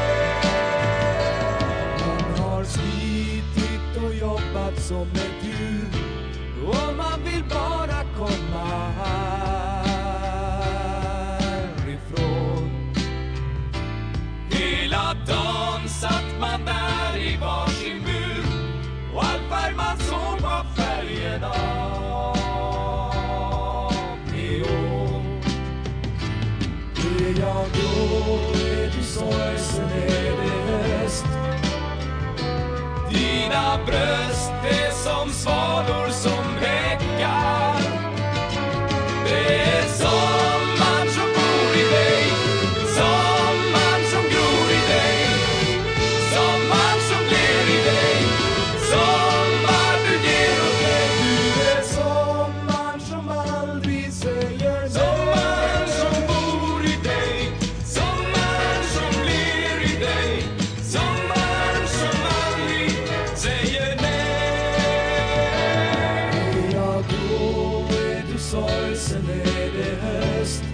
nej. Man har slitit och jobbat som ett djur och man vill bara komma härifrån. Hela dagen satt man där i varsin bur och all färg man såg var färgen av neon. Är jag grå, är du sorgsen, är det höst? Dina bröst är som svalor som häckar. Det är sommaren som bor i dig, sommaren som gror i dig, sommaren som ler i dig, sommar du ger åt mig. Du är sommaren som aldrig säger nej. Sommaren som bor i dig, sommaren som ler i dig, sommaren som aldrig säger nej. Är jag grå, är du sorgsen, är det höst?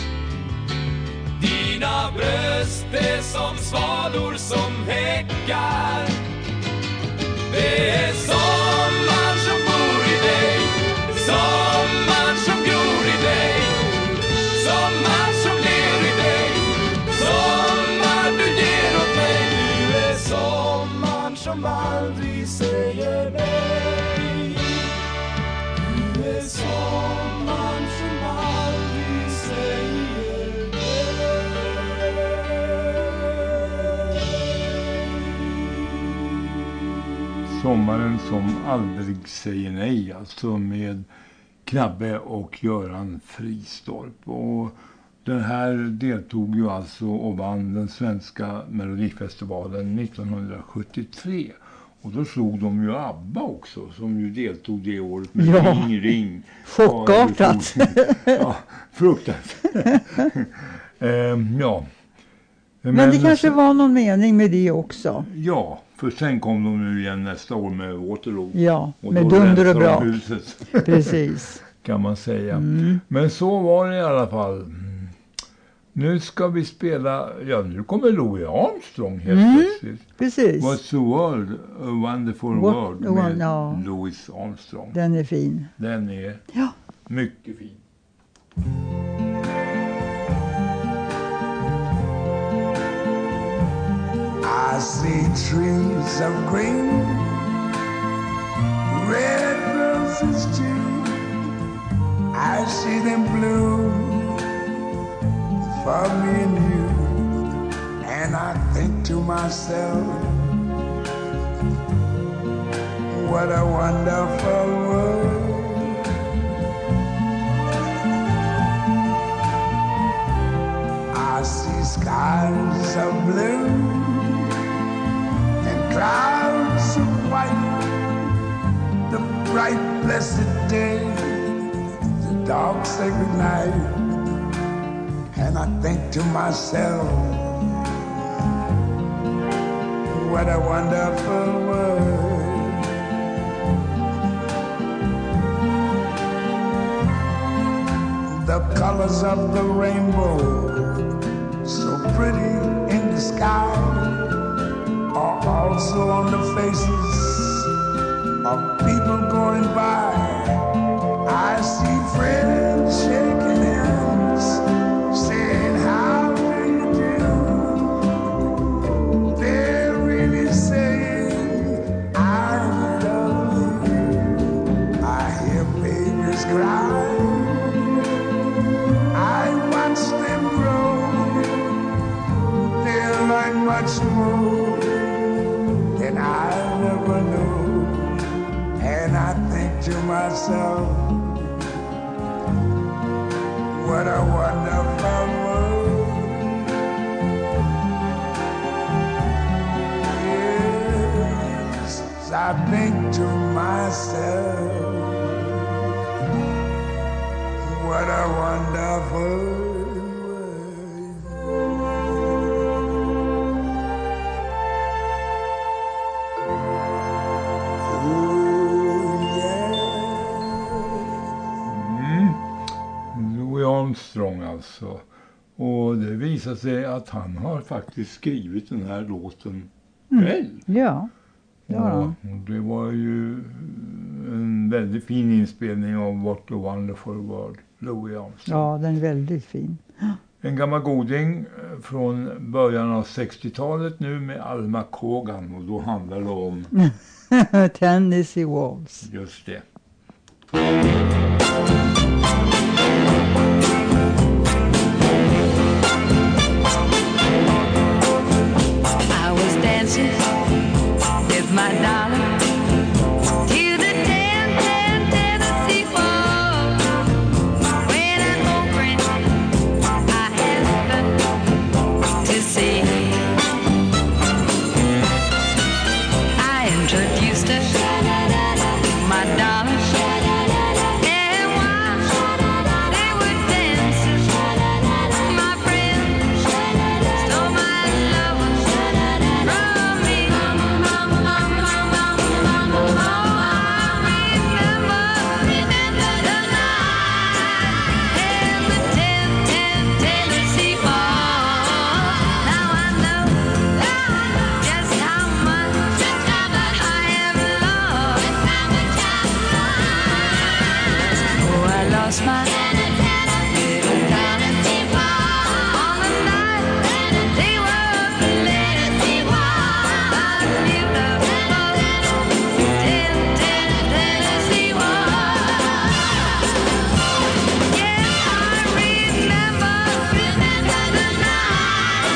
Dina bröst är som svalor som häckar. Det är sommaren som bor i dig, sommaren som gror i dig, sommaren som ler i dig, sommar du ger åt mig. Du är sommaren som aldrig säger nej. Du är sommaren som aldrig säger Sommaren som aldrig säger nej, alltså med Knabbe och Göran Fristorp. Och den här deltog ju alltså och vann den svenska Melodifestivalen 1973. Och då slog de ju ABBA också, som ju deltog det året med Ring Ring. Chockartat. Ja, fruktansvärt. Ja. Men det kanske var någon mening med det också. Ja, för sen kom de nu igen nästa år med Waterloo. Ja, och med dunder och brak. Huset. Precis. Kan man säga. Men så var det i alla fall. Nu ska vi spela, ja nu kommer Louis Armstrong helt plötsligt. Precis. What's the world? A wonderful world med Louis Armstrong. Den är fin. Den är mycket fin. I see trees of green, red roses too. I see them bloom for me and you. And I think to myself, what a wonderful world. I see skies of blue and clouds of white, the bright blessed day, the dark sacred night. And I think to myself, what a wonderful world. The colors of the rainbow, so pretty in the sky, are also on the faces of people going by. I see friends shaking hands, saying how do you do. They're really saying I love you. I hear babies cry, I watch them grow. They'll learn much more than I never knew. And I think to myself, what a wonderful world. Yes, I think to myself, what a wonderful world. Armstrong alltså. Och det visar sig att han har faktiskt skrivit den här låten själv. Ja. Och det var ju en väldigt fin inspelning av What a Wonderful World, Louis Armstrong. Ja, den är väldigt fin. En gammal goding från början av 60-talet nu med Alma Cogan, och då handlar det om Tennessee Waltz. Just det. I was dancing with my darling to the Tennessee Waltz. When I'm hungry, I have to see. I introduced her, my darling, and while they were dancing, my friend stole my love from me. Tennessee Waltz. Now I know just how much I have loved. Oh, I lost my little darling on the night they were playing by the beautiful Tennessee Waltz. Yes, I remember the night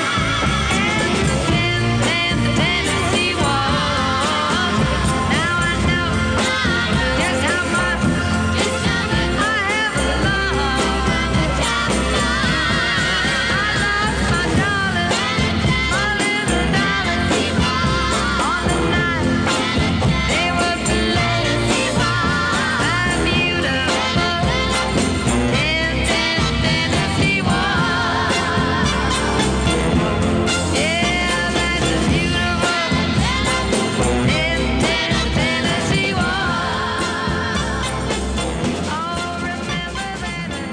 and the Tennessee Waltz. Now I know just how much I have loved. I lost my darling, my little darling, on the night they were playing by the beautiful Tennessee Waltz. Yeah, that's a beautiful Tennessee Waltz. Oh, remember that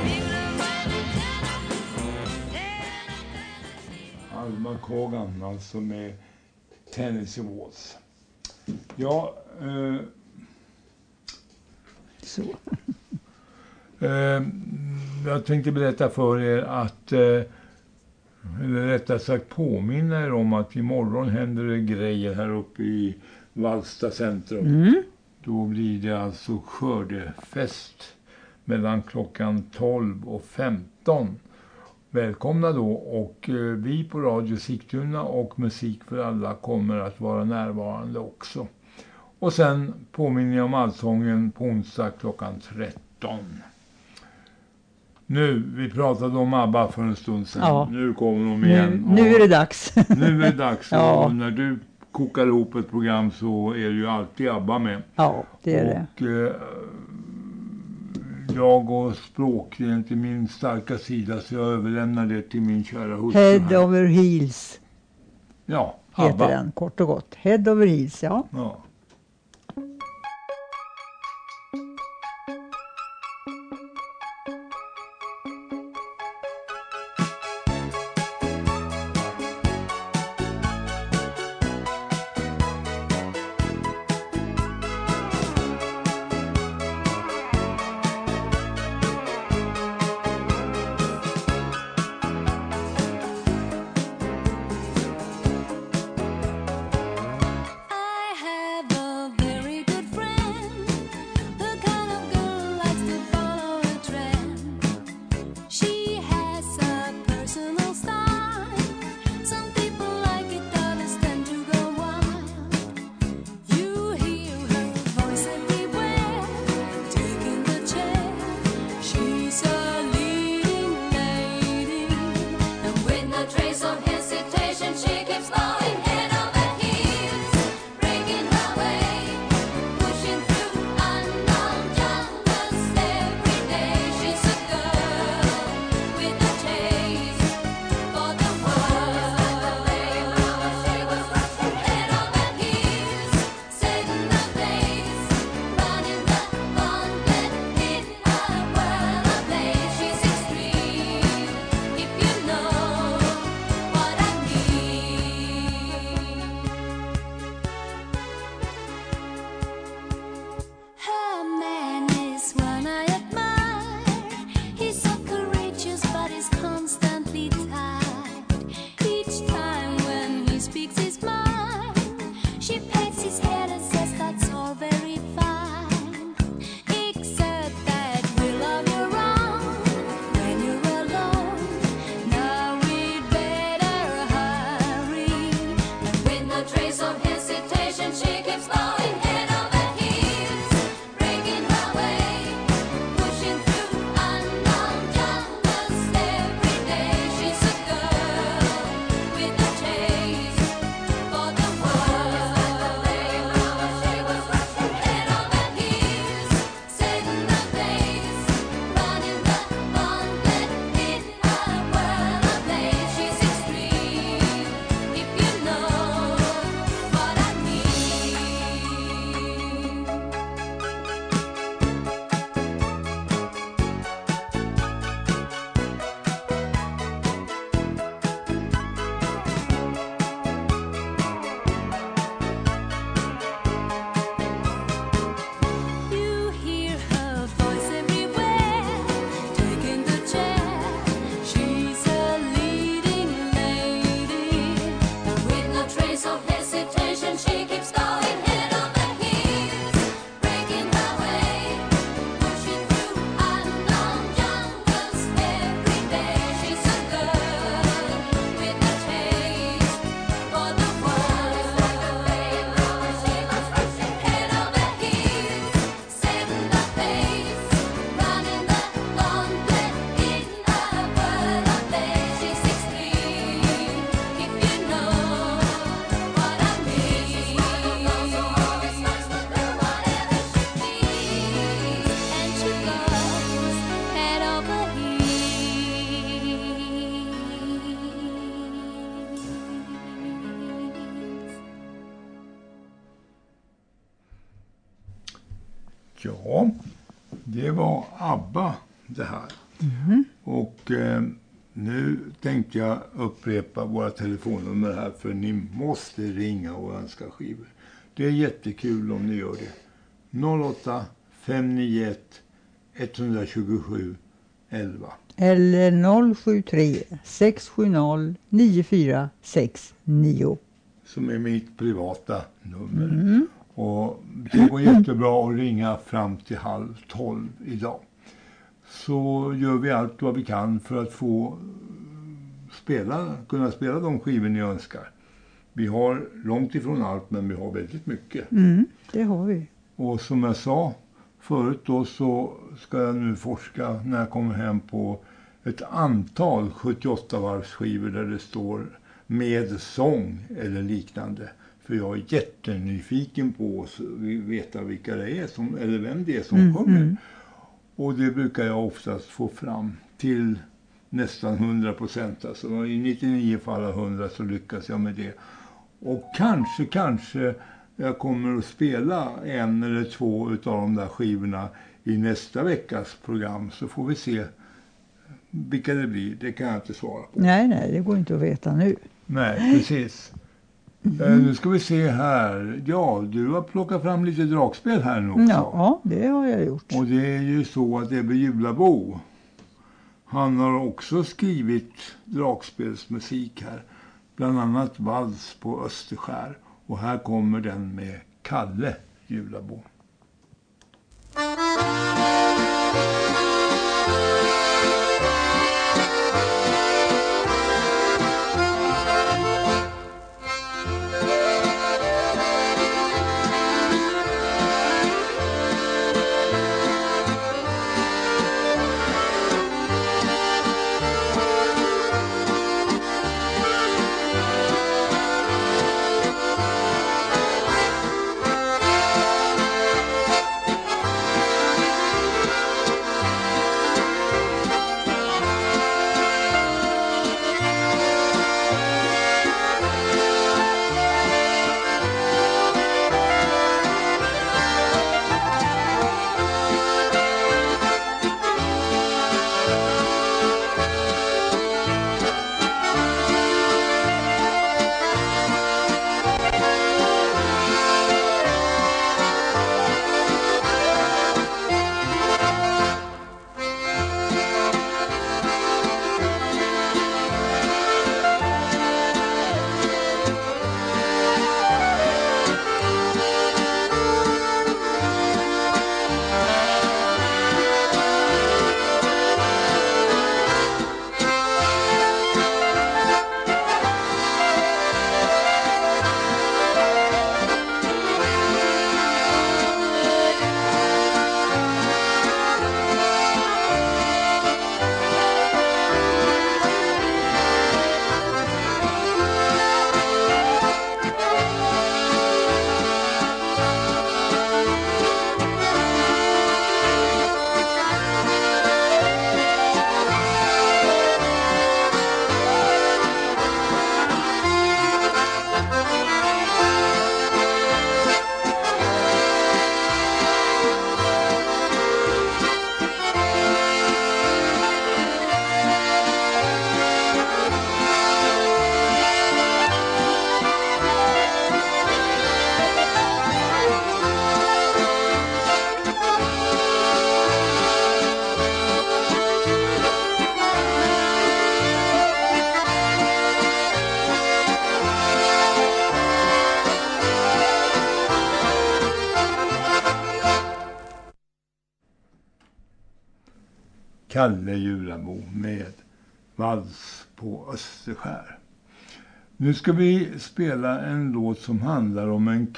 beautiful Alma Cogan alltså med Tennessee Waltz. Ja, Så. Jag tänkte berätta för er att, eller rättare sagt påminna er om att imorgon händer det grejer här uppe i Vallsta centrum. Då blir det alltså skördefest mellan klockan 12 och 15. Välkomna då, och vi på Radio Sigtuna och Musik för alla kommer att vara närvarande också. Och sen påminner jag om allsången på onsdag klockan 13. Nu, vi pratade om ABBA för en stund sedan. Ja. Nu kommer de igen. Nu är det dags. Nu är det dags. Ja. Och när du kokar ihop ett program så är det ju alltid ABBA med. Ja, det är det. Och jag och språk är inte min starka sida, så jag överlämnar det till min kära hustru. Head over heels. Ja, heter ABBA. den, kort och gott. Head over heels, ja. Ja. I have Ja, det var ABBA det här. Och nu tänkte jag upprepa våra telefonnummer här, för ni måste ringa och önska skivor. Det är jättekul om ni gör det. 08 591 127 11. Eller 073 670 9469. Som är mitt privata nummer. Och det går jättebra att ringa fram till 11:30 idag. Så gör vi allt vad vi kan för att få kunna spela de skivor ni önskar. Vi har långt ifrån allt, men vi har väldigt mycket. Det har vi. Och som jag sa förut då, så ska jag nu forska när jag kommer hem på ett antal 78-varvsskivor där det står med sång eller liknande. För jag är jättenyfiken på att veta vilka det är som, eller vem det är som sjunger. Och det brukar jag oftast få fram till nästan 100%. Alltså i 99 fall av 100 så lyckas jag med det. Och kanske jag kommer att spela en eller två utav de där skivorna i nästa veckas program. Så får vi se vilka det blir. Det kan jag inte svara på. Nej, det går inte att veta nu. Nej, precis. Nu ska vi se här. Ja, du har plockat fram lite dragspel här nu också. Ja, det har jag gjort. Och det är ju så att Ebbe Julabo, han har också skrivit dragspelsmusik här. Bland annat Vals på Österskär. Och här kommer den med Kalle Julabo. Kalle Julabo med Vals på Österskär. Nu ska vi spela en låt som handlar om en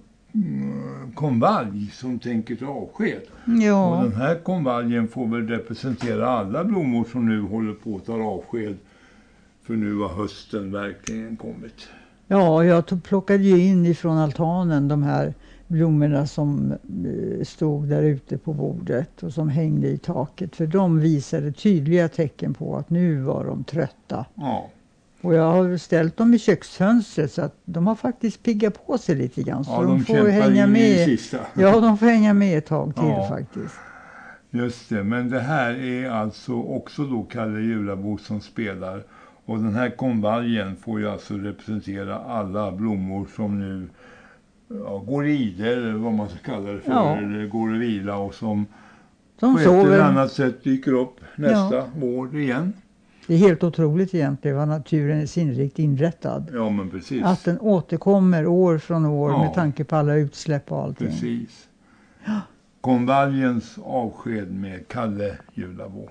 konvalj som tänker ta avsked. Ja. Och den här konvaljen får väl representera alla blommor som nu håller på att ta avsked. För nu har hösten verkligen kommit. Ja, jag plockade ju in ifrån altanen de här blommorna som stod där ute på bordet och som hängde i taket. För de visade tydliga tecken på att nu var de trötta. Ja, Och jag har ställt dem i köksfönstret så att de har faktiskt piggat på sig lite grann. Så ja, de får hänga med. Sista. Ja, de får hänga med ett tag till faktiskt. Just det, men det här är alltså också då Kalle Julabo som spelar. Och den här konvaljen får ju alltså representera alla blommor som nu går i det, eller vad man ska kalla det för, eller går i vila och som på ett eller annat sätt dyker upp nästa vår igen. Det är helt otroligt egentligen vad naturen är sinnrikt inrättad. Ja, men precis. Att den återkommer år från år med tanke på alla utsläpp och allting. Precis. Konvaljens avsked med Kalle Julabo.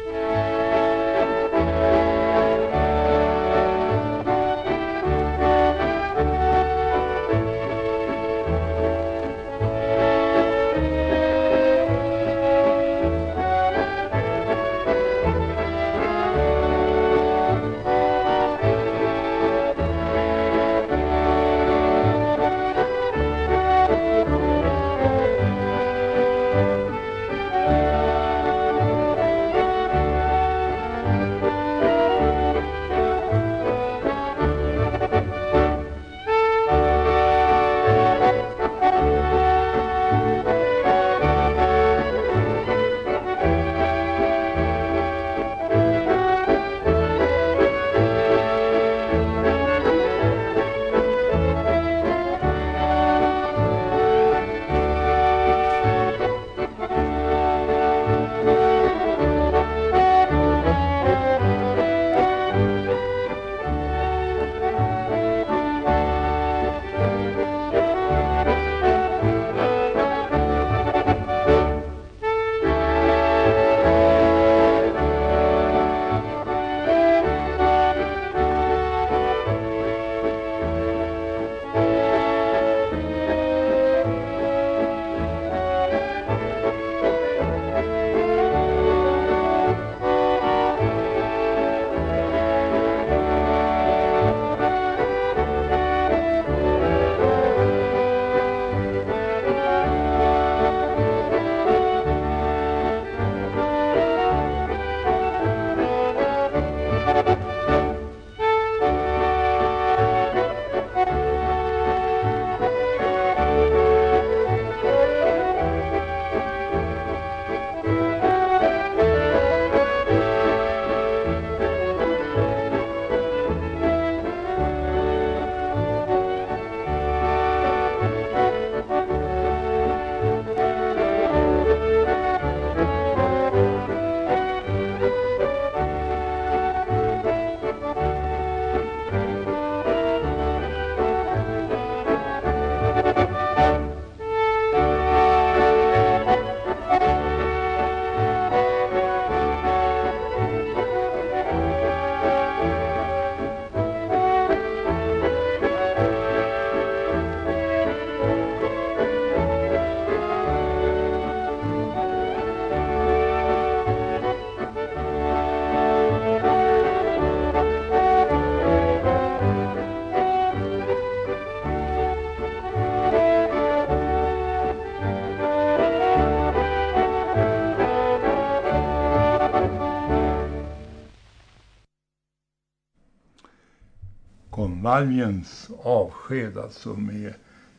Konvaljens avsked alltså med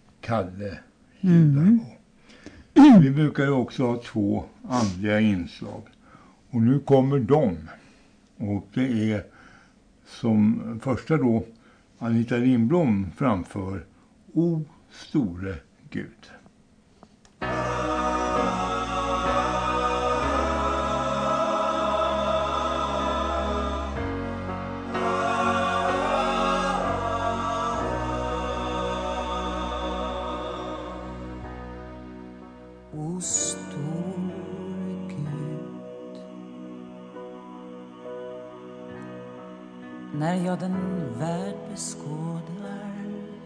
Kalle Julabo. Vi brukar ju också ha 2 andliga inslag. Och nu kommer de. Och det är som första då Anita Lindblom framför O store Gud. O store Gud, när jag den värld beskådar,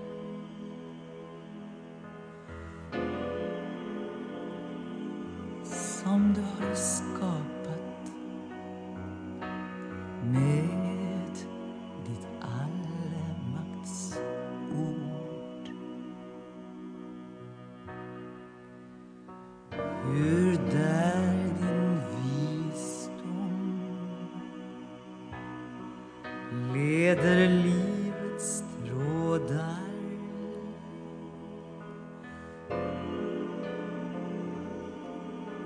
som du har skapat med ditt allmakts ord. Hur där din visdom leder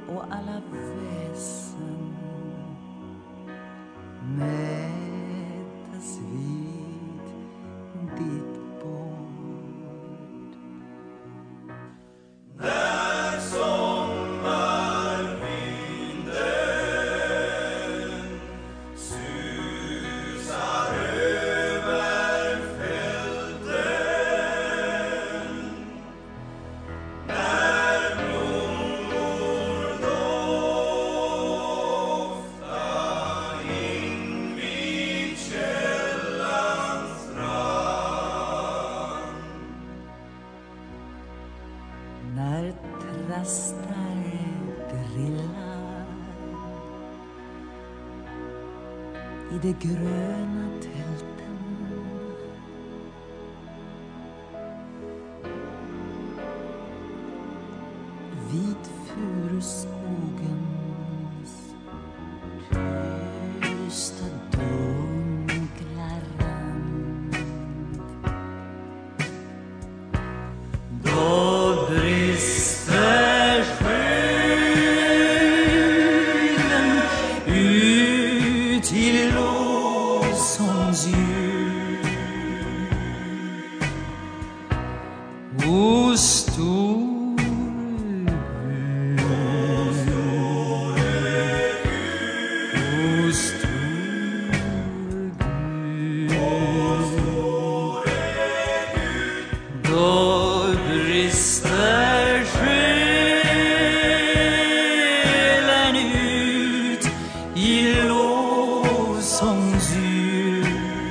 och alla väsen mätas vid ditt bord. När sommarvinden susar över fälten, när blommor doftar invid källans strand, När trastar drillar i de gröna tälten, vid furuskogens tysta dunkla rand, då brister skyn ut till lovsångsljud. O stor Gud, o stor Gud, då brister själen ut i lovsångsljud.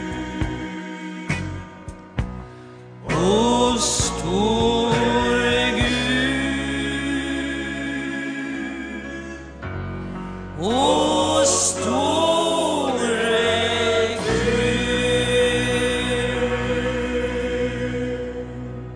O store Gud, o store Gud.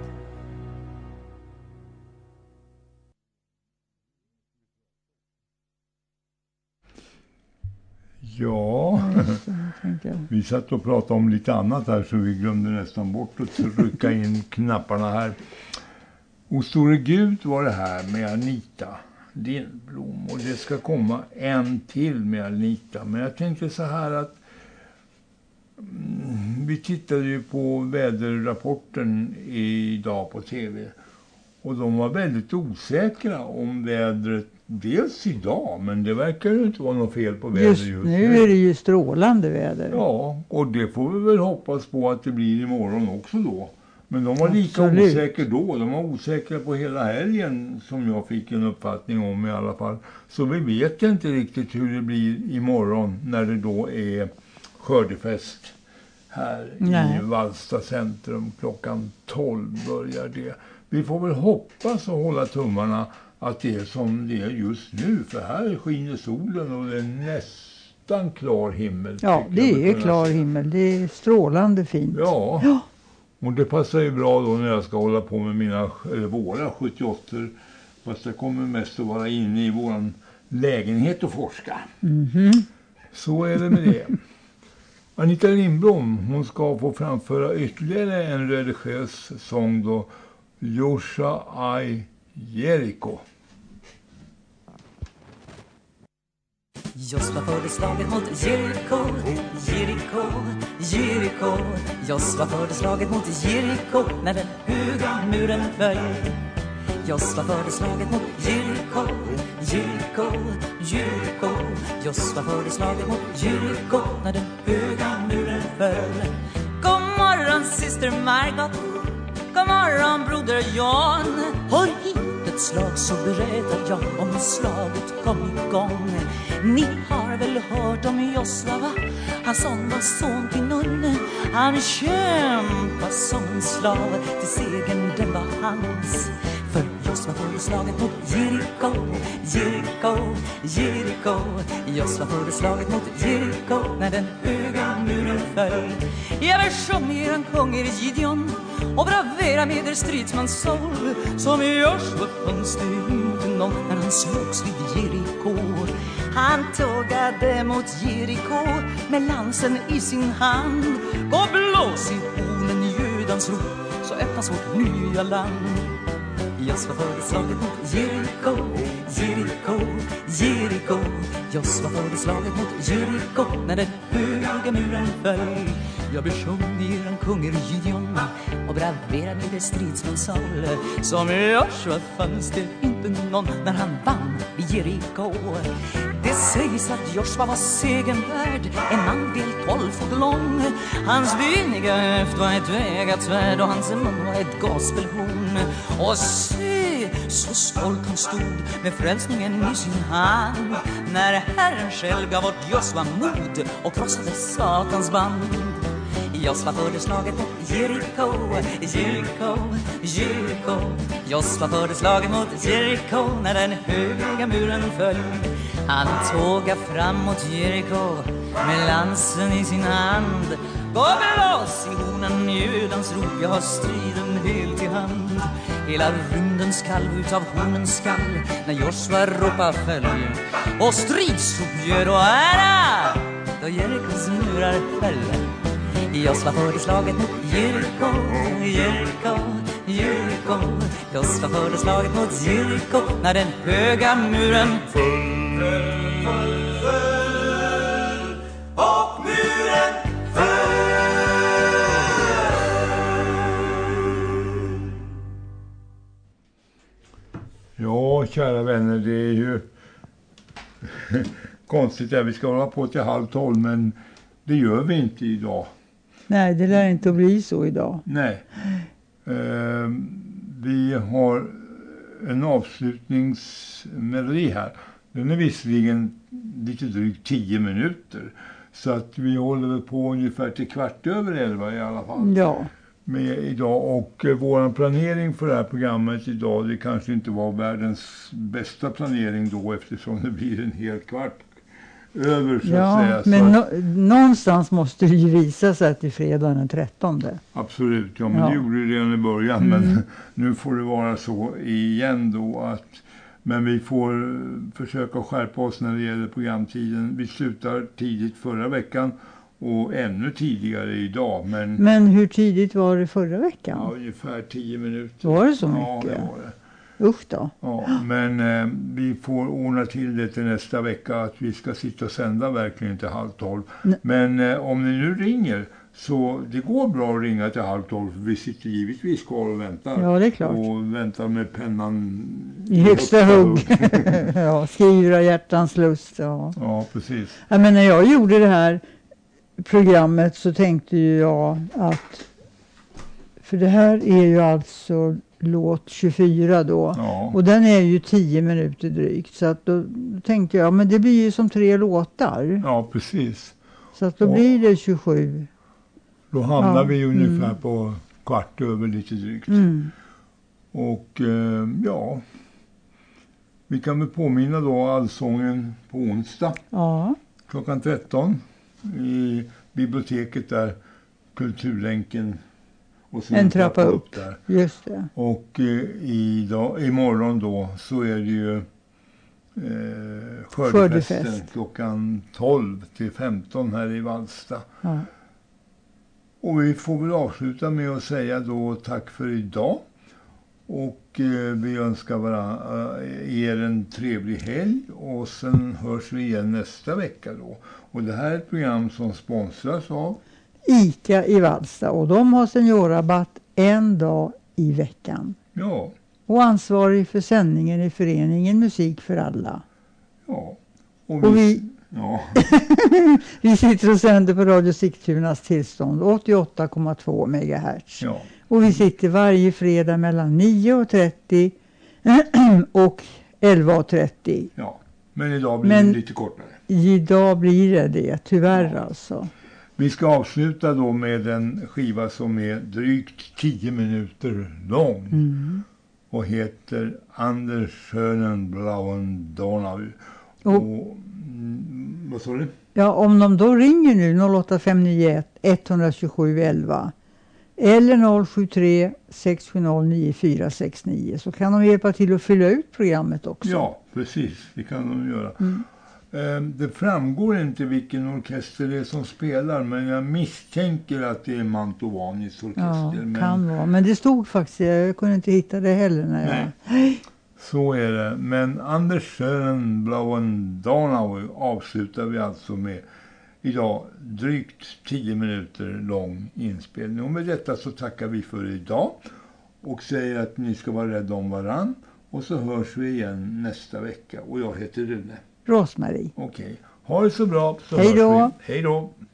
Ja, vi satt och pratade om lite annat här så vi glömde nästan bort att trycka in knapparna här. Och store Gud var det här med Anita Lindblom, och det ska komma en till med Anita. Men jag tänkte så här att vi tittade ju på väderrapporten idag på tv, och de var väldigt osäkra om vädret. Dels idag, men det verkar ju inte vara något fel på vädret just nu. Är det ju strålande väder. Ja, och det får vi väl hoppas på att det blir imorgon också då. Men de var lika osäkra då. De var osäkra på hela helgen, som jag fick en uppfattning om i alla fall. Så vi vet inte riktigt hur det blir imorgon när det då är skördefest här i Vallsta centrum. Klockan 12 börjar det. Vi får väl hoppas och hålla tummarna att det är som det är just nu. För här skiner solen och det är nästan klar himmel. Ja, det är klar himmel. Det är strålande fint. Ja. Och det passar ju bra då när jag ska hålla på med våra 78. Fast jag kommer mest att vara inne i våran lägenhet och forska. Så är det med det. Anita Lindblom, hon ska få framföra ytterligare en religiös sång då. Joshua I Jericho. Josva förde slaget mot Jericho, Jericho, Jericho. Josva förde slaget mot Jericho när den höga muren föll. Josva förde slaget mot Jericho, Jericho, Jericho. Josva förde slaget mot Jericho när den höga muren föll. God morgon syster Margot, god morgon broder Jan. Håll hit ett slag så berättar jag om slaget kom igång. Ni har väl hört om Josva, va? Han som var son till Nunne. Han kämpade som en slav till segern, den var hans. För Josva förde slaget mot Jericho, Jericho, Jericho. Josva förde slaget mot Jericho när den höga muren föll. Jag vill sjunga er en kung er Gideon och bravera med er stridsmans soul. Som Josva fanns det inte någon när han slogs vid Jericho. Han tågade mot Jericho med lansen i sin hand. Gå blås i hornen judans rop så öppnas vårt nya land. Josva förde slaget mot Jericho, Jericho, Josva förde slaget mot Jeriko när den höga muren föll. Jag besjunger en kunger Gideon och braverar med det stridsmansal. Som Joshua fanns det inte någon när han vann vid Jeriko. Det sägs att Joshua var segenvärd, en man del 12 fot lång. Hans beniga höft var ett vägat svärd och hans mun var ett gospelhorn. Och se, så stolt han stod med frälsningen i sin hand, när Herren själv gav åt Joshua mod och krossade Satans band. Josva förde slaget mot Jeriko, Jeriko, Jeriko. Josva förde slaget mot Jeriko när den höga muren föll. Han tåga fram mot Jeriko med lansen i sin hand. Gå blås i hornen, judans rop, jag har striden helt i hand. Hela rymden skalv utav hornens skall när Josva ropa följ. Och stridsrop gör och ära då Jerikos murar föll. Josva förde slaget mot Jeriko, Jeriko, Jeriko. Josva förde slaget mot Jeriko när den höga muren föll. Och muren föll. Ja, kära vänner, det är ju konstigt att vi ska hålla på till 11:30, men det gör vi inte idag. Nej, det lär inte att bli så idag. Nej. Vi har en avslutningsmelodi här. Den är visserligen lite drygt 10 minuter. Så att vi håller väl på ungefär till 11:15 i alla fall. Ja. Med idag. Och vår planering för det här programmet idag, det kanske inte var världens bästa planering då, eftersom det blir en hel kvart över, så att säga. Men någonstans måste det ju visa sig till fredagen den 13. Absolut, ja, men det gjorde det redan i början. Men nu får det vara så igen då att, men vi får försöka skärpa oss när det gäller programtiden. Vi slutar tidigt förra veckan och ännu tidigare idag. Men hur tidigt var det förra veckan? Ja, ungefär 10 minuter. Var det så mycket? Ja, det var det. Usch då. Ja, men vi får ordna till det till nästa vecka att vi ska sitta och sända verkligen till 11:30. Men om ni nu ringer, så det går bra att ringa till 11:30, för vi sitter givetvis kvar och väntar. Ja, det är klart. Och väntar med pennan i högsta hugg. Ja, skriver hjärtans lust. Ja, ja, precis. Ja, men när jag gjorde det här programmet så tänkte ju jag att, för det här är ju alltså låt 24 då. Ja. Och den är ju 10 minuter drygt. Så att då tänkte jag, men det blir ju som 3 låtar. Ja, precis. Så att då blir det 27. Då hamnar vi ungefär på 15:15 lite drygt. Och ja, vi kan väl påminna då allsången på onsdag. Ja. Klockan 13 i biblioteket där, Kulturlänken. Och en trappa upp där. Just det. Och imorgon då så är det ju skördefesten klockan 12 till 15 här i Vallsta. Ja. Och vi får väl avsluta med att säga då tack för idag. Och vi önskar er en trevlig helg. Och sen hörs vi igen nästa vecka då. Och det här är ett program som sponsras av ICA i Vallsta, och de har seniorrabatt en dag i veckan. Ja. Och ansvarig för sändningen i föreningen Musik för alla. Ja. Och vi ja. Vi sitter och sänder på Radio Sigtunas tillstånd 88,2 MHz. Ja. Och vi sitter varje fredag mellan 9:30 och 11:30. Ja, men idag blir det lite kortare. Idag blir det tyvärr alltså. Vi ska avsluta då med en skiva som är drygt 10 minuter lång. Och heter Anders Schönen Blauen Donau. Och vad sa du? Ja, om de då ringer nu 08591 127 11 eller 073 670 9469 så kan de hjälpa till att fylla ut programmet också. Ja, precis. Det kan de göra. Det framgår inte vilken orkester det är som spelar, men jag misstänker att det är Mantovanis orkester. Ja, kan vara. Men det stod faktiskt, jag kunde inte hitta det heller när jag... Så är det. Men Anders Schönblauen Donau avslutar vi alltså med idag drygt 10 minuter lång inspelning. Och med detta så tackar vi för idag och säger att ni ska vara rädda om varann. Och så hörs vi igen nästa vecka. Och jag heter Rune. Rosmarie. Okej. Ha det så bra. Så hej då. Hej då.